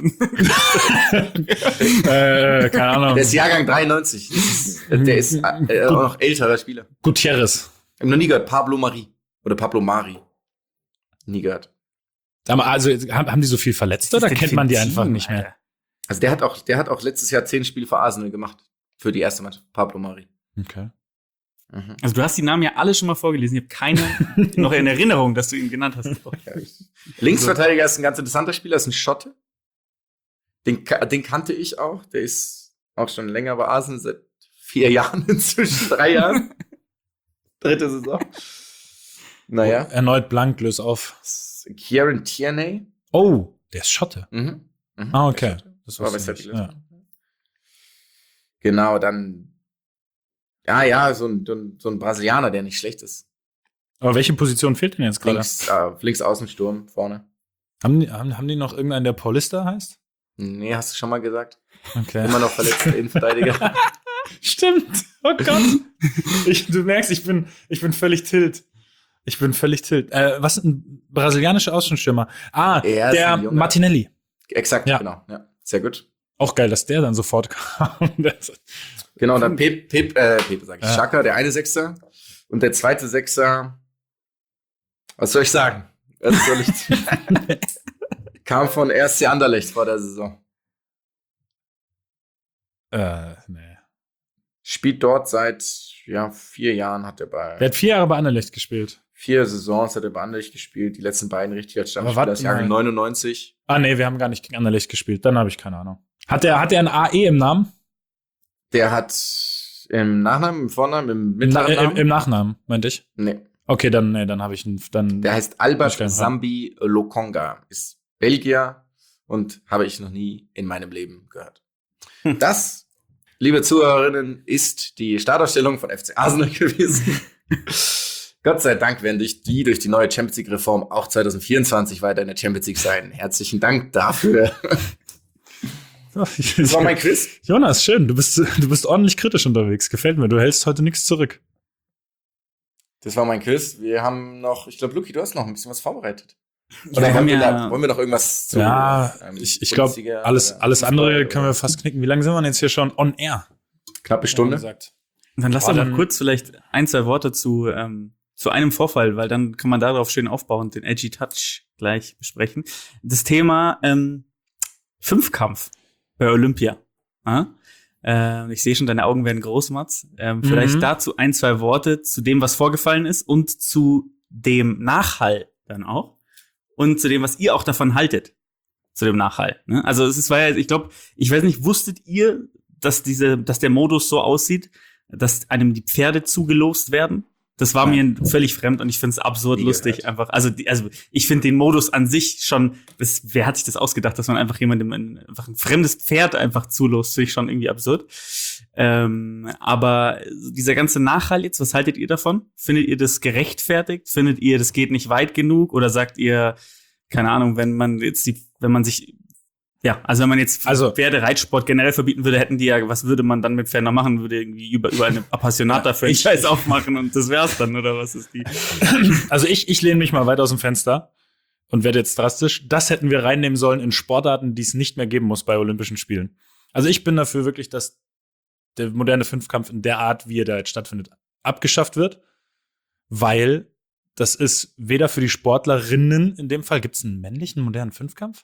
äh, keine Ahnung. Der ist Jahrgang dreiundneunzig. Das ist, der ist äh, auch noch älterer Spieler. Gutierrez. Ich hab noch nie gehört. Pablo Mari. Oder Pablo Mari. Nie gehört. Sag mal, also haben, haben die so viel verletzt oder kennt man die einfach nicht mehr? Also der hat auch, der hat auch letztes Jahr zehn Spiele für Arsenal gemacht. für die erste Mannschaft. Pablo Mari. Okay. Mhm. Also du hast die Namen ja alle schon mal vorgelesen. Ich habe keine noch in Erinnerung, dass du ihn genannt hast. Linksverteidiger ist ein ganz interessanter Spieler, ist ein Schotte. Den, den kannte ich auch. Der ist auch schon länger bei Arsenal, seit vier Jahren inzwischen, drei Jahren. Dritte Saison. Naja. Erneut blank, löse auf. Kieran Tierney. Oh, der ist Schotte. Mhm. Mhm. Ah, okay. Das Das war bei wusste ich Sevilla. nicht. Ja. Genau, dann ja, ja, so ein, so ein Brasilianer, der nicht schlecht ist. Aber welche Position fehlt denn jetzt gerade? Links, äh, links Außensturm, vorne. Haben die, haben, haben die noch irgendeinen, der Paulista heißt? Nee, hast du schon mal gesagt. Okay. Immer noch verletzter Innenverteidiger. Stimmt. Oh Gott. Ich, du merkst, ich bin, ich bin völlig tilt. Ich bin völlig tilt. Äh, was ein brasilianischer Außenstürmer? Ah, Er ist der ein Junge. Martinelli. Exakt, Ja. genau. Ja, sehr gut. Auch geil, dass der dann sofort kam. Genau, dann Pep, Pep, äh, Pepe sag ich, Ja. Xhaka, der eine Sechser. Und der zweite Sechser, was soll ich sagen? Was soll ich kam von R S C Anderlecht vor der Saison. äh, nee. Spielt dort seit ja, vier Jahren, hat er bei Der hat vier Jahre bei Anderlecht gespielt. vier Saisons hat er bei Anderlecht gespielt, die letzten beiden richtig als Aber Stammspieler, warte das Jahr mal. neunundneunzig. Ah, nee, wir haben gar nicht gegen Anderlecht gespielt. Dann habe ich keine Ahnung. Hat der, hat der ein A E im Namen? Der hat im Nachnamen, im Vornamen, im Na, mittleren äh, Namen? im, Im Nachnamen, meinte ich. Nee. Okay, dann, nee, dann habe ich einen, dann. Der heißt Albert Verstehen, ja. Zambi Lokonga, ist Belgier und habe ich noch nie in meinem Leben gehört. Das, liebe Zuhörerinnen, ist die Startausstellung von F C Arsenal gewesen. Gott sei Dank werden durch die, durch die neue Champions League Reform auch zwanzig vierundzwanzig weiter in der Champions League sein. Herzlichen Dank dafür. Das war mein Quiz. Jonas, schön. Du bist, du bist ordentlich kritisch unterwegs. Gefällt mir. Du hältst heute nichts zurück. Das war mein Quiz. Wir haben noch, ich glaube, Luki, du hast noch ein bisschen was vorbereitet. wir Oder haben wollen wir, ja- da, wollen wir noch irgendwas zu ja, ähm, ich, ich glaube, Bundesliga alles, oder alles Fußball andere oder- können wir fast knicken. Wie lange sind wir denn jetzt hier schon on air? Knappe Wie Stunde. gesagt. Dann lass Boah, doch mal dann- kurz vielleicht ein, zwei Worte zu, ähm, zu einem Vorfall, weil dann kann man darauf schön aufbauend den Edgy Touch gleich besprechen. Das Thema ähm, Fünfkampf bei Olympia. Ah? Äh, ich sehe schon, deine Augen werden groß, Mats. Ähm, vielleicht Mhm. dazu ein, zwei Worte zu dem, was vorgefallen ist und zu dem Nachhall dann auch und zu dem, was ihr auch davon haltet, zu dem Nachhall. Ne? Also es ist, war ja, ich glaube, ich weiß nicht, wusstet ihr, dass diese, dass der Modus so aussieht, dass einem die Pferde zugelost werden? Das war mir völlig fremd und ich finde es absurd Nie lustig gehört. einfach. Also, die, also ich finde den Modus an sich schon, das, wer hat sich das ausgedacht, dass man einfach jemandem ein, einfach ein fremdes Pferd einfach zulost, finde ich schon irgendwie absurd. Ähm, aber dieser ganze Nachhall jetzt, was haltet ihr davon? Findet ihr das gerechtfertigt? Findet ihr, das geht nicht weit genug? Oder sagt ihr, keine Ahnung, wenn man jetzt die, wenn man sich ja, also wenn man jetzt Also- Pferdereitsport generell verbieten würde, hätten die ja, was würde man dann mit Pferden noch machen? Würde irgendwie über, über eine Appassionata-Franchise aufmachen und das wär's dann, oder was ist die? Also ich, ich lehne mich mal weit aus dem Fenster und werde jetzt drastisch. Das hätten wir reinnehmen sollen in Sportarten, die es nicht mehr geben muss bei Olympischen Spielen. Also ich bin dafür wirklich, dass der moderne Fünfkampf in der Art, wie er da jetzt stattfindet, abgeschafft wird, weil das ist weder für die Sportlerinnen, in dem Fall, gibt es einen männlichen modernen Fünfkampf?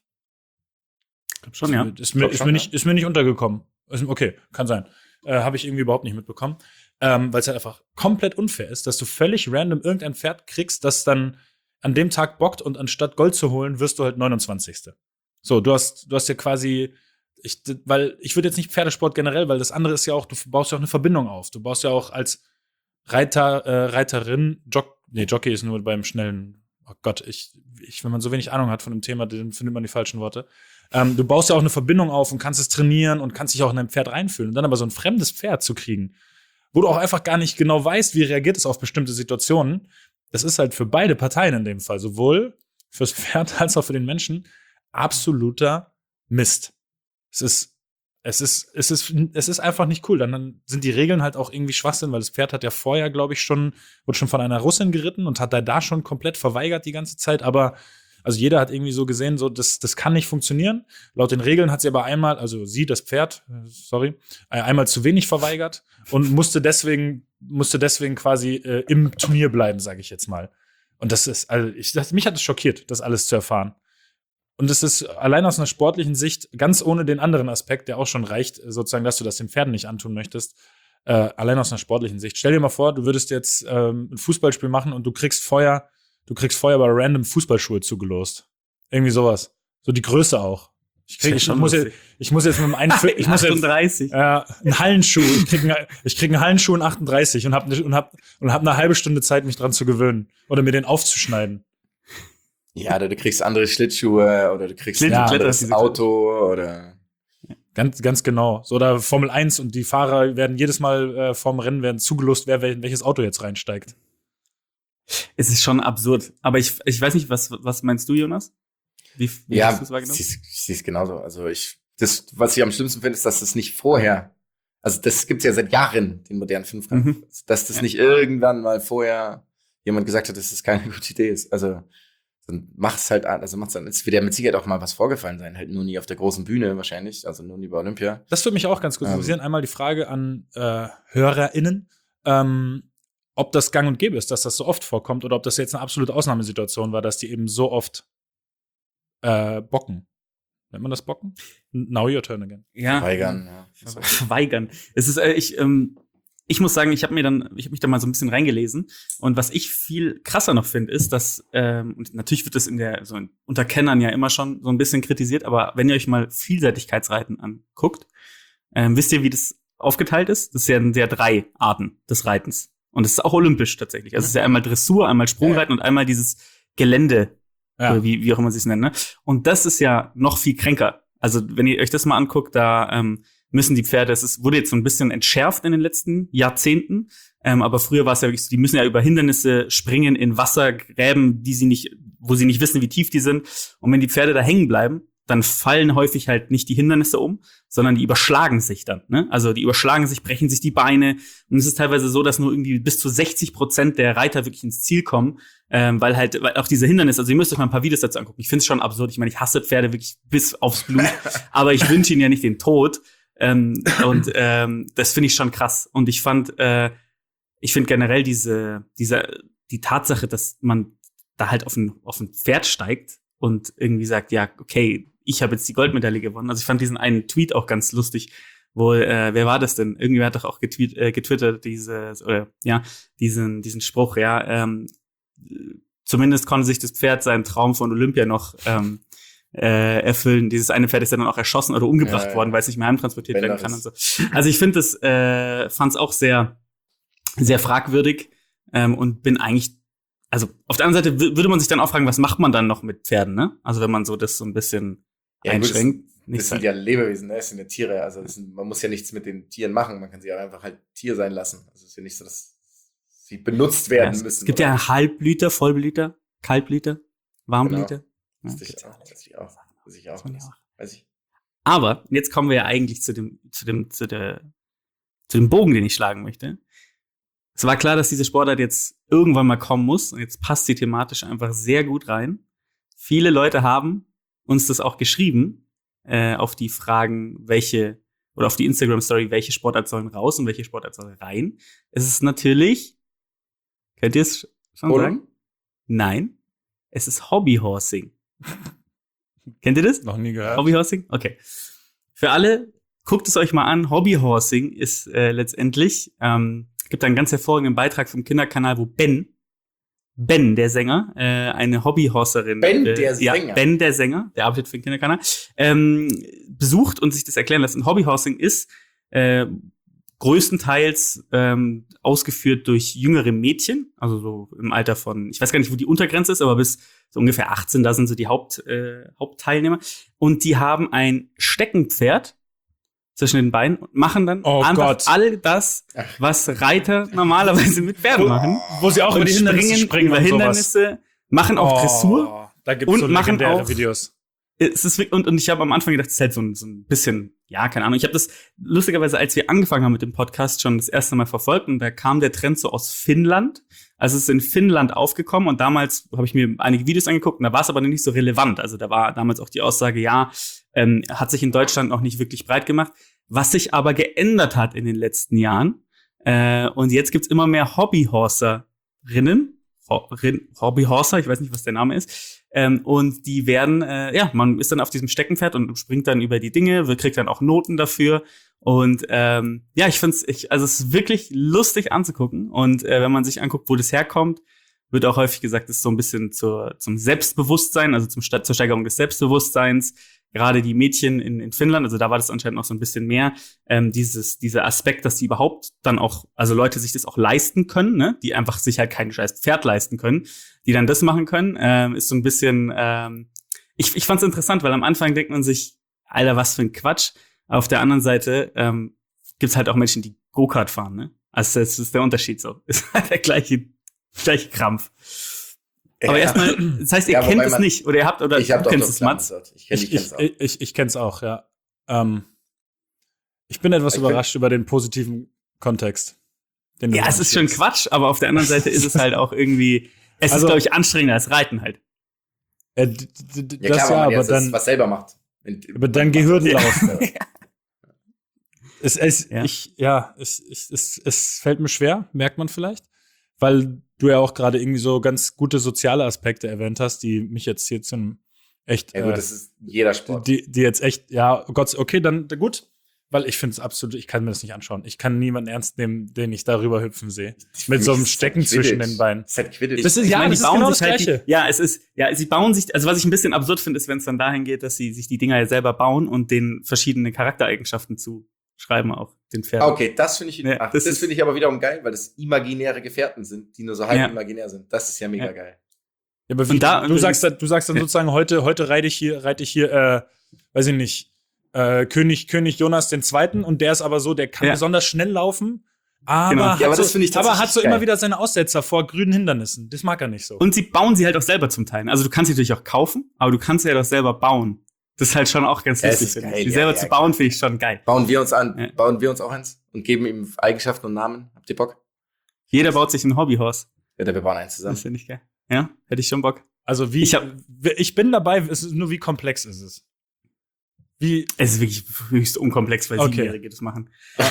Ich glaub schon, ja. Ist mir, Glaub ist, schon, mir ja. nicht, ist mir nicht untergekommen. Ist, okay, kann sein. Äh, Habe ich irgendwie überhaupt nicht mitbekommen. Ähm, weil es halt einfach komplett unfair ist, dass du völlig random irgendein Pferd kriegst, das dann an dem Tag bockt und anstatt Gold zu holen, wirst du halt neunundzwanzigste So, du hast, du hast ja quasi, ich, weil ich würde jetzt nicht Pferdesport generell, weil das andere ist ja auch, du baust ja auch eine Verbindung auf. Du baust ja auch als Reiter, äh, Reiterin, Jock, nee, Jockey ist nur beim schnellen, oh Gott, ich, ich, wenn man so wenig Ahnung hat von dem Thema, dann findet man die falschen Worte. Ähm, du baust ja auch eine Verbindung auf und kannst es trainieren und kannst dich auch in ein Pferd reinfühlen. Und dann aber so ein fremdes Pferd zu kriegen, wo du auch einfach gar nicht genau weißt, wie reagiert es auf bestimmte Situationen, das ist halt für beide Parteien in dem Fall, sowohl fürs Pferd als auch für den Menschen, absoluter Mist. Es ist, es ist, es ist, es ist einfach nicht cool. Dann, dann sind die Regeln halt auch irgendwie Schwachsinn, weil das Pferd hat ja vorher, glaube ich, schon, wurde schon von einer Russin geritten und hat da da schon komplett verweigert die ganze Zeit, aber also jeder hat irgendwie so gesehen, so das, das kann nicht funktionieren. Laut den Regeln hat sie aber einmal, also sie, das Pferd, äh, sorry, äh, einmal zu wenig verweigert und musste deswegen, musste deswegen quasi äh, im Turnier bleiben, sage ich jetzt mal. Und das ist, also ich, das, mich hat es schockiert, das alles zu erfahren. Und es ist allein aus einer sportlichen Sicht, ganz ohne den anderen Aspekt, der auch schon reicht, sozusagen, dass du das den Pferden nicht antun möchtest, äh, allein aus einer sportlichen Sicht. Stell dir mal vor, du würdest jetzt ähm, ein Fußballspiel machen und du kriegst vorher, du kriegst vorher bei random Fußballschuhe zugelost. Irgendwie sowas. So die Größe auch. Ich, krieg, ich, muss, jetzt, ich muss jetzt mit dem einen, ich muss jetzt, achtunddreißig. äh, einen Hallenschuh, ich krieg einen, ich krieg einen Hallenschuh in achtunddreißig und hab, und hab, und hab eine halbe Stunde Zeit, mich dran zu gewöhnen. Oder mir den aufzuschneiden. Ja, oder du kriegst andere Schlittschuhe oder du kriegst ein anderes Auto oder. Ganz, ganz genau. So, oder Formel eins und die Fahrer werden jedes Mal äh, vorm Rennen werden zugelost, wer in welches Auto jetzt reinsteigt. Es ist schon absurd. Aber ich, ich weiß nicht, was, was meinst du, Jonas? Wie, wie ja, hast du es wahrgenommen? ich sehe es genauso. Also ich, das, was ich am schlimmsten finde, ist, dass das nicht vorher, also das gibt's ja seit Jahren, den modernen Fünfkampf, mhm. dass das ja. nicht irgendwann mal vorher jemand gesagt hat, dass das keine gute Idee ist. Also dann mach's halt an, also macht's dann, es wird ja mit Sicherheit auch mal was vorgefallen sein, halt nur nie auf der großen Bühne wahrscheinlich, also nur nie bei Olympia. Das würde mich auch ganz kurz interessieren. Ähm, Einmal die Frage an äh, HörerInnen, ähm, ob das gang und gäbe ist, dass das so oft vorkommt oder ob das jetzt eine absolute Ausnahmesituation war, dass die eben so oft Äh, bocken. Nennt man das Bocken? Now your turn again. Ja. Weigern, ja. Weigern. Es ist, äh, ich, ähm, ich muss sagen, ich habe mir dann, ich habe mich da mal so ein bisschen reingelesen. Und was ich viel krasser noch finde, ist, dass, ähm, und natürlich wird das in der, so unter Kennern ja immer schon so ein bisschen kritisiert, aber wenn ihr euch mal Vielseitigkeitsreiten anguckt, ähm, wisst ihr, wie das aufgeteilt ist? Das sind ja drei Arten des Reitens. Und es ist auch olympisch tatsächlich. Also es ist ja einmal Dressur, einmal Sprungreiten ja. und einmal dieses Gelände. Ja. Wie, wie auch immer sie es nennen, ne? Und das ist ja noch viel kränker. Also, wenn ihr euch das mal anguckt, da ähm, müssen die Pferde, es ist, wurde jetzt so ein bisschen entschärft in den letzten Jahrzehnten, ähm, aber früher war es ja wirklich so, die müssen ja über Hindernisse springen in Wassergräben, die sie nicht, wo sie nicht wissen, wie tief die sind. Und wenn die Pferde da hängen bleiben, dann fallen häufig halt nicht die Hindernisse um, sondern die überschlagen sich dann, ne? Also die überschlagen sich, brechen sich die Beine. Und es ist teilweise so, dass nur irgendwie bis zu sechzig Prozent der Reiter wirklich ins Ziel kommen, ähm, weil halt weil auch diese Hindernisse, also ihr müsst euch mal ein paar Videos dazu angucken. Ich finde es schon absurd. Ich meine, ich hasse Pferde wirklich bis aufs Blut, aber ich wünsche ihnen ja nicht den Tod. Ähm, und ähm, das finde ich schon krass. Und ich fand, äh, ich finde generell diese, diese, die Tatsache, dass man da halt auf ein, auf ein Pferd steigt und irgendwie sagt, ja, okay, ich habe jetzt die Goldmedaille gewonnen. Also ich fand diesen einen Tweet auch ganz lustig, wo, äh, wer war das denn? Irgendwie hat doch auch getweet, äh, getwittert, dieses, oder, ja, diesen, diesen Spruch, ja, ähm, zumindest konnte sich das Pferd seinen Traum von Olympia noch, ähm, äh, erfüllen. Dieses eine Pferd ist ja dann auch erschossen oder umgebracht ja, worden, weil es nicht mehr heimtransportiert werden kann und so. Also ich finde das, äh, fand es auch sehr, sehr fragwürdig, ähm, und bin eigentlich, also auf der anderen Seite w- würde man sich dann auch fragen, was macht man dann noch mit Pferden, ne? Also wenn man so das so ein bisschen ja, einschränkt. Gut, das sind ja Lebewesen, ne? Das sind ja Tiere. Also das sind, man muss ja nichts mit den Tieren machen. Man kann sie auch einfach halt Tier sein lassen. Also es ist ja nicht so, dass sie benutzt werden ja, müssen. Es gibt oder? ja Halbblüter, Vollblüter, Kaltblüter, Warmblüter. Genau. Ja, weiß ich auch. Weiß ich auch. Weiß ich auch. Weiß, weiß ich. Aber jetzt kommen wir ja eigentlich zu dem, zu dem, zu der, zu dem Bogen, den ich schlagen möchte. Es war klar, dass diese Sportart jetzt irgendwann mal kommen muss. Und jetzt passt sie thematisch einfach sehr gut rein. Viele Leute haben uns das auch geschrieben, äh, auf die Fragen, welche, oder auf die Instagram-Story, welche Sportart sollen raus und welche Sportart soll rein. Es ist natürlich, könnt ihr es schon Oder? sagen? Nein, es ist Hobbyhorsing. Kennt ihr das? Noch nie gehört. Hobbyhorsing? Okay. Für alle, guckt es euch mal an. Hobbyhorsing ist äh, letztendlich, ähm, gibt einen ganz hervorragenden Beitrag vom Kinderkanal, wo Ben, Ben, der Sänger, äh, eine Hobbyhorserin, Ben, äh, der ja, Sänger, Ben, der Sänger, der arbeitet für den Kinderkanal, ähm, besucht und sich das erklären lässt. Und Hobbyhorsing ist äh, größtenteils ähm, ausgeführt durch jüngere Mädchen, also so im Alter von, ich weiß gar nicht, wo die Untergrenze ist, aber bis so ungefähr achtzehn, da sind so die Haupt, äh, Hauptteilnehmer. Und die haben ein Steckenpferd zwischen den Beinen und machen dann oh einfach Gott. all das, was Reiter normalerweise mit Pferden machen. Wo sie auch und über die Hindernisse springen über und Hindernisse, sowas. machen auch Oh, Dressur. Da gibt's und so machen legendäre auch, Videos. Es ist, und, und ich habe am Anfang gedacht, das ist halt so ein, so ein bisschen, ja, keine Ahnung. Ich habe das lustigerweise, als wir angefangen haben mit dem Podcast, schon das erste Mal verfolgt. Und da kam der Trend so aus Finnland. Also es ist in Finnland aufgekommen. Und damals habe ich mir einige Videos angeguckt. Und da war es aber nicht so relevant. Also da war damals auch die Aussage, ja, ähm, hat sich in Deutschland noch nicht wirklich breit gemacht. Was sich aber geändert hat in den letzten Jahren. Äh, und jetzt gibt's immer mehr Hobbyhorserinnen, Hobbyhorser, ich weiß nicht, was der Name ist. Ähm, und die werden, äh, ja, man ist dann auf diesem Steckenpferd und springt dann über die Dinge, kriegt dann auch Noten dafür. Und ähm, ja, ich find's, ich, also es ist wirklich lustig anzugucken. Und äh, wenn man sich anguckt, wo das herkommt, wird auch häufig gesagt, es ist so ein bisschen zur, zum Selbstbewusstsein, also zum, zur Steigerung des Selbstbewusstseins. Gerade die Mädchen in, in Finnland, also da war das anscheinend noch so ein bisschen mehr, ähm, dieses, dieser Aspekt, dass die überhaupt dann auch, also Leute sich das auch leisten können, ne, die einfach sich halt kein scheiß Pferd leisten können, die dann das machen können, ähm, ist so ein bisschen, ähm, ich, ich fand's interessant, weil am Anfang denkt man sich, Alter, was für ein Quatsch. Auf der anderen Seite ähm, gibt's halt auch Menschen, die Go-Kart fahren, ne? Also das ist der Unterschied so. Ist halt der gleiche, gleiche Krampf. Aber Ja. erstmal, das heißt, ihr Ja, kennt wobei es man- nicht oder ihr habt oder Ich habe du doch kennst doch es, klar Mats. gesagt. Ich, kenn, ich, Ich, kenn's ich, auch. ich, ich kenne es auch, ja. Ähm, ich bin etwas Ich überrascht über den positiven Kontext. Den du Ja, es ist schon darstellst. Quatsch, aber auf der anderen Seite ist es halt auch irgendwie, es Also- ist, glaube ich, anstrengender als Reiten halt. Äh, d- d- d- Ja, das klar, ja, weil man aber jetzt das dann, was selber macht. Wenn- aber dann macht- Gehirnlauf. Es, es, Ja. Ich, ja, es, es, es, es fällt mir schwer, merkt man vielleicht, weil du ja auch gerade irgendwie so ganz gute soziale Aspekte erwähnt hast, die mich jetzt hier zum echt, Ja gut, äh, das ist jeder Sport. die, die jetzt echt, ja, oh Gott, okay, dann gut, weil ich finde es absolut, ich kann mir das nicht anschauen. Ich kann niemanden ernst nehmen, den ich darüber hüpfen sehe. Mit so einem Stecken zwischen den Beinen. Das ist halt Quidditch. Das ist- Ich ja, meine, das die ist bauen genau sich das halt Gleiche. Die, ja, es ist, ja, sie bauen sich, also was ich ein bisschen absurd finde, ist, wenn es dann dahin geht, dass sie sich die Dinger ja selber bauen und denen verschiedene Charaktereigenschaften zuschreiben auch, den Pferden. Ah, okay, das finde ich, Ja, ach, das das ist- finde ich aber wiederum geil, weil das imaginäre Gefährten sind, die nur so halb Ja. imaginär sind. Das ist ja mega Ja. geil. Ja, aber wie, Und da- du sagst, dann- du sagst dann Ja. sozusagen, heute, heute reite ich hier, reite ich hier, äh, weiß ich nicht, äh, König, König Jonas den Zweiten und der ist aber so, der kann Ja. besonders schnell laufen, aber Genau. hat Ja, aber so, das finde ich aber hat tatsächlich so immer geil. wieder seine Aussetzer vor grünen Hindernissen. Das mag er nicht so. Und sie bauen sie halt auch selber zum Teil. Also du kannst sie natürlich auch kaufen, aber du kannst sie ja doch selber bauen. Das ist halt schon auch ganz Ja, es lustig. ist finde ich. geil, Die ja, selber ja, zu klar. bauen, finde ich schon geil. Bauen wir uns an, Ja. bauen wir uns auch eins und geben ihm Eigenschaften und Namen. Habt ihr Bock? Jeder baut sich ein Hobbyhorse. Ja, wir bauen eins zusammen. Das finde ich geil. Ja, hätte ich schon Bock. Also wie, Ich ich, hab- ich bin dabei, es ist nur wie komplex ist es. Wie, Es ist wirklich höchst unkomplex, weil Okay. Siebenjährige das machen.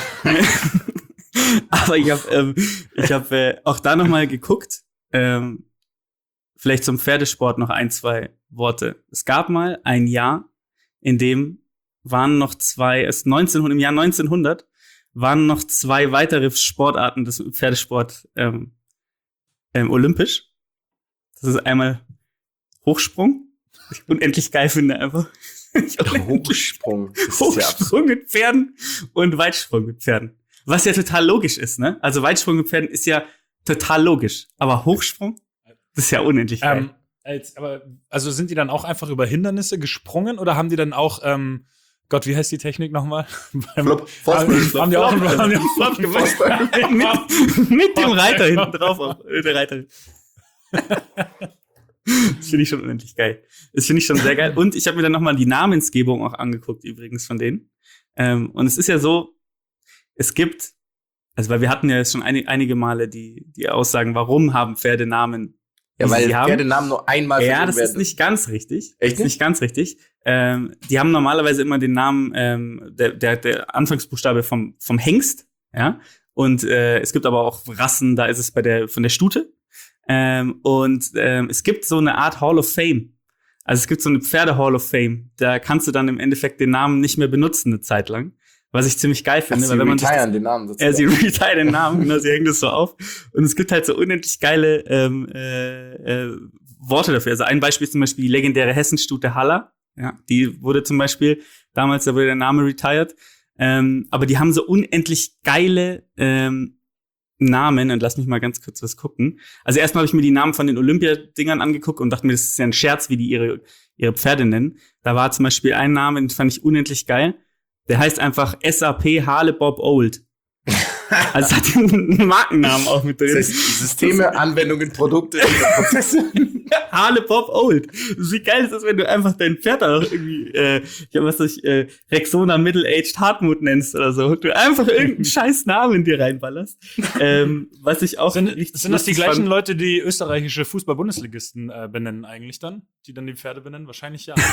Aber ich habe ähm, ich hab, äh, auch da noch mal geguckt. Ähm, vielleicht zum Pferdesport noch ein, zwei Worte. Es gab mal ein Jahr, in dem waren noch zwei, es neunzehnhundert, im Jahr neunzehnhundert waren noch zwei weitere Sportarten des Pferdesport ähm, ähm, olympisch. Das ist einmal Hochsprung, was ich unendlich geil finde einfach. Ich Hochsprung. Das ist ja absurd. Hochsprung mit Pferden und Weitsprung mit Pferden. Was ja total logisch ist, ne? Also Weitsprung mit Pferden ist ja total logisch. Aber Hochsprung, das ist ja unendlich geil. ähm, als, aber, also sind die dann auch einfach über Hindernisse gesprungen oder haben die dann auch, ähm, Gott, wie heißt die Technik nochmal? Beim- Flop, Vorsprung, haben, Flop, haben die auch Flop. haben die auch Flop gemacht. mit, mit dem Reiter hinten drauf. Auf, äh, der Reiter. Das finde ich schon unendlich geil. Das finde ich schon sehr geil. Und ich habe mir dann nochmal die Namensgebung auch angeguckt, übrigens von denen. Ähm, und es ist ja so, es gibt, also weil wir hatten ja jetzt schon einig, einige Male die, die Aussagen, warum haben Pferde Namen? Ja, wie weil sie haben. Pferdenamen nur einmal Ja, vergeben das werden. ist nicht ganz richtig. Echt Das ist nicht? nicht ganz richtig. Ähm, die haben normalerweise immer den Namen, ähm, der, der, der Anfangsbuchstabe vom, vom Hengst, ja. Und äh, es gibt aber auch Rassen, da ist es bei der, von der Stute. Ähm, und ähm, es gibt so eine Art Hall of Fame. Also es gibt so eine Pferde-Hall of Fame. Da kannst du dann im Endeffekt den Namen nicht mehr benutzen eine Zeit lang. Was ich ziemlich geil Ach, finde, sie weil wenn man sich das, retiren den Namen ja, sie sozusagen. retire den Namen, genau, sie hängen das so auf. Und es gibt halt so unendlich geile ähm, äh, äh, Worte dafür. Also ein Beispiel ist zum Beispiel die legendäre Hessenstute Haller. Ja, die wurde zum Beispiel, damals, da wurde der Name retired. Ähm, aber die haben so unendlich geile ähm, Namen. Und lass mich mal ganz kurz was gucken. Also erstmal habe ich mir die Namen von den Olympiadingern angeguckt und dachte mir, das ist ja ein Scherz, wie die ihre, ihre Pferde nennen. Da war zum Beispiel ein Name, den fand ich unendlich geil. Der heißt einfach S A P Harle Bob Old. Also es hat einen Markennamen auch mit drin. Das heißt, Systeme, Anwendungen, Produkte, Prozesse. Harle Bob Old. Wie geil ist das, wenn du einfach dein Pferd da noch irgendwie, äh, ja, was weiß ich, äh, Rexona Middle-Aged Hartmut nennst oder so. Du einfach irgendeinen scheiß Namen in dir reinballerst. Ähm, was ich auch Sind, richtig sind das die lustig gleichen fand. Leute, die österreichische Fußball-Bundesligisten äh, benennen eigentlich dann? Die dann die Pferde benennen? Wahrscheinlich ja.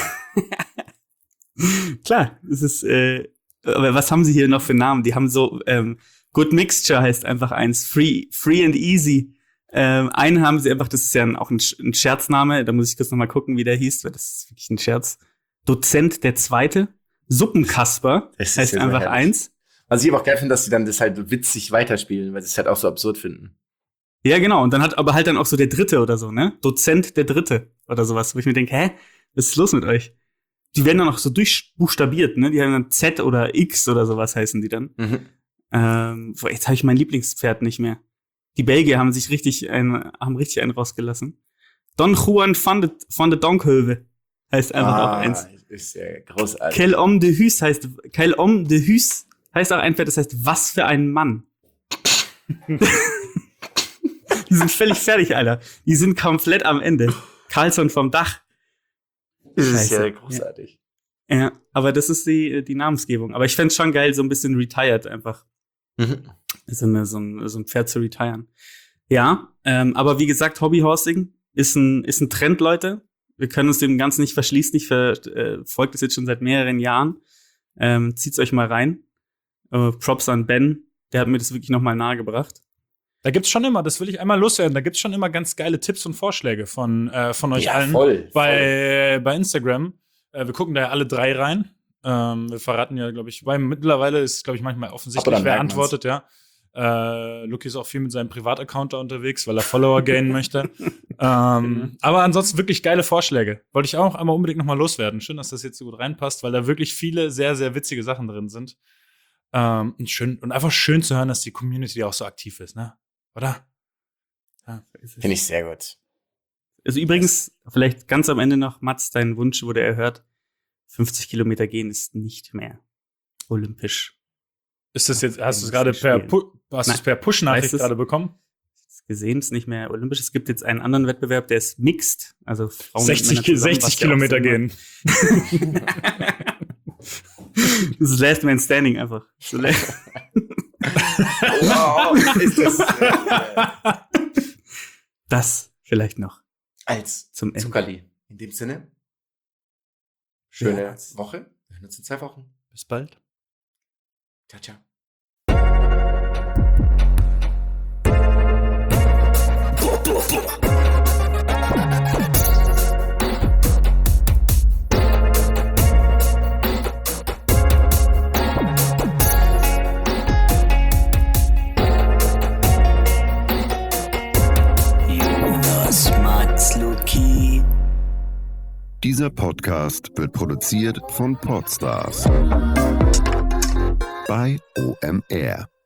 Klar, es ist, äh, aber was haben sie hier noch für Namen? Die haben so, ähm, Good Mixture heißt einfach eins, Free, Free and Easy, Ähm, einen haben sie einfach, das ist ja auch ein, ein Scherzname, da muss ich kurz nochmal gucken, wie der hieß, weil das ist wirklich ein Scherz. Dozent der Zweite, Suppenkasper, Das ist heißt ja so einfach herrlich. eins. Was ich aber auch geil finde, dass sie dann das halt witzig weiterspielen, weil sie es halt auch so absurd finden. Ja, genau, und dann hat aber halt dann auch so der Dritte oder so, ne? Dozent der Dritte oder sowas, wo ich mir denke, hä, was ist los mit euch? Die werden dann auch so durchbuchstabiert, ne? Die haben dann Z oder X oder sowas heißen die dann. Mhm. Ähm, boah, jetzt habe ich mein Lieblingspferd nicht mehr. Die Belgier haben sich richtig ein, haben richtig einen rausgelassen. Don Juan van de, van de Donkheuvel heißt einfach ah, auch eins. Ist ja großartig. Quel homme de Hus heißt, Quel homme de Hus heißt auch ein Pferd, das heißt, was für ein Mann. Die sind völlig fertig, Alter. Die sind komplett am Ende. Carlsson vom Dach. Das ist Scheiße. ja großartig. Ja, aber das ist die, die Namensgebung. Aber ich fänd's schon geil, so ein bisschen retired einfach. Mhm. So, eine, so, ein, so ein Pferd zu retiren. Ja, ähm, aber wie gesagt, Hobbyhorsing ist ein, ist ein Trend, Leute. Wir können uns dem Ganzen nicht verschließen. Ich verfolge das jetzt schon seit mehreren Jahren. Ähm, zieht's euch mal rein. Äh, Props an Ben. Der hat mir das wirklich nochmal nahegebracht. Da gibt's schon immer, das will ich einmal loswerden, da gibt's schon immer ganz geile Tipps und Vorschläge von, äh, von euch Ja, allen. voll, Bei, bei Instagram. Äh, wir gucken da ja alle drei rein. Ähm, wir verraten ja, glaube ich, weil mittlerweile ist, glaube ich, manchmal Aber offensichtlich, dann wer merkt man's. antwortet, ja. Äh, Luki ist auch viel mit seinem Privataccount da unterwegs, weil er Follower gainen möchte. ähm, aber ansonsten wirklich geile Vorschläge. Wollte ich auch einmal unbedingt nochmal loswerden. Schön, dass das jetzt so gut reinpasst, weil da wirklich viele sehr, sehr witzige Sachen drin sind. Ähm, und, schön, und einfach schön zu hören, dass die Community auch so aktiv ist, ne? Oder? Ja. Finde ich sehr gut. Also übrigens, vielleicht ganz am Ende noch, Mats, dein Wunsch wurde erhört. fünfzig Kilometer gehen ist nicht mehr olympisch. Ist das jetzt, hast du es Muss gerade ich per, spielen. Pu hast du's Nein. per Push-Nachricht Weißt du's? gerade bekommen? Gesehen, ist nicht mehr olympisch. Es gibt jetzt einen anderen Wettbewerb, der ist mixed, also Frauen und sechzig, Männer zusammen, sechzig was ja auch Kilometer Sinn gehen. macht. Das ist Last Man Standing einfach. So la- Wow, ist das äh, Das vielleicht noch als zum Ende. Zuckerli. In dem Sinne, schöne Ja. Woche. Wir hören uns in zwei Wochen. Bis bald. Ciao, ciao. Jonas, Mats, Luki. Dieser Podcast wird produziert von Podstars bei O M R.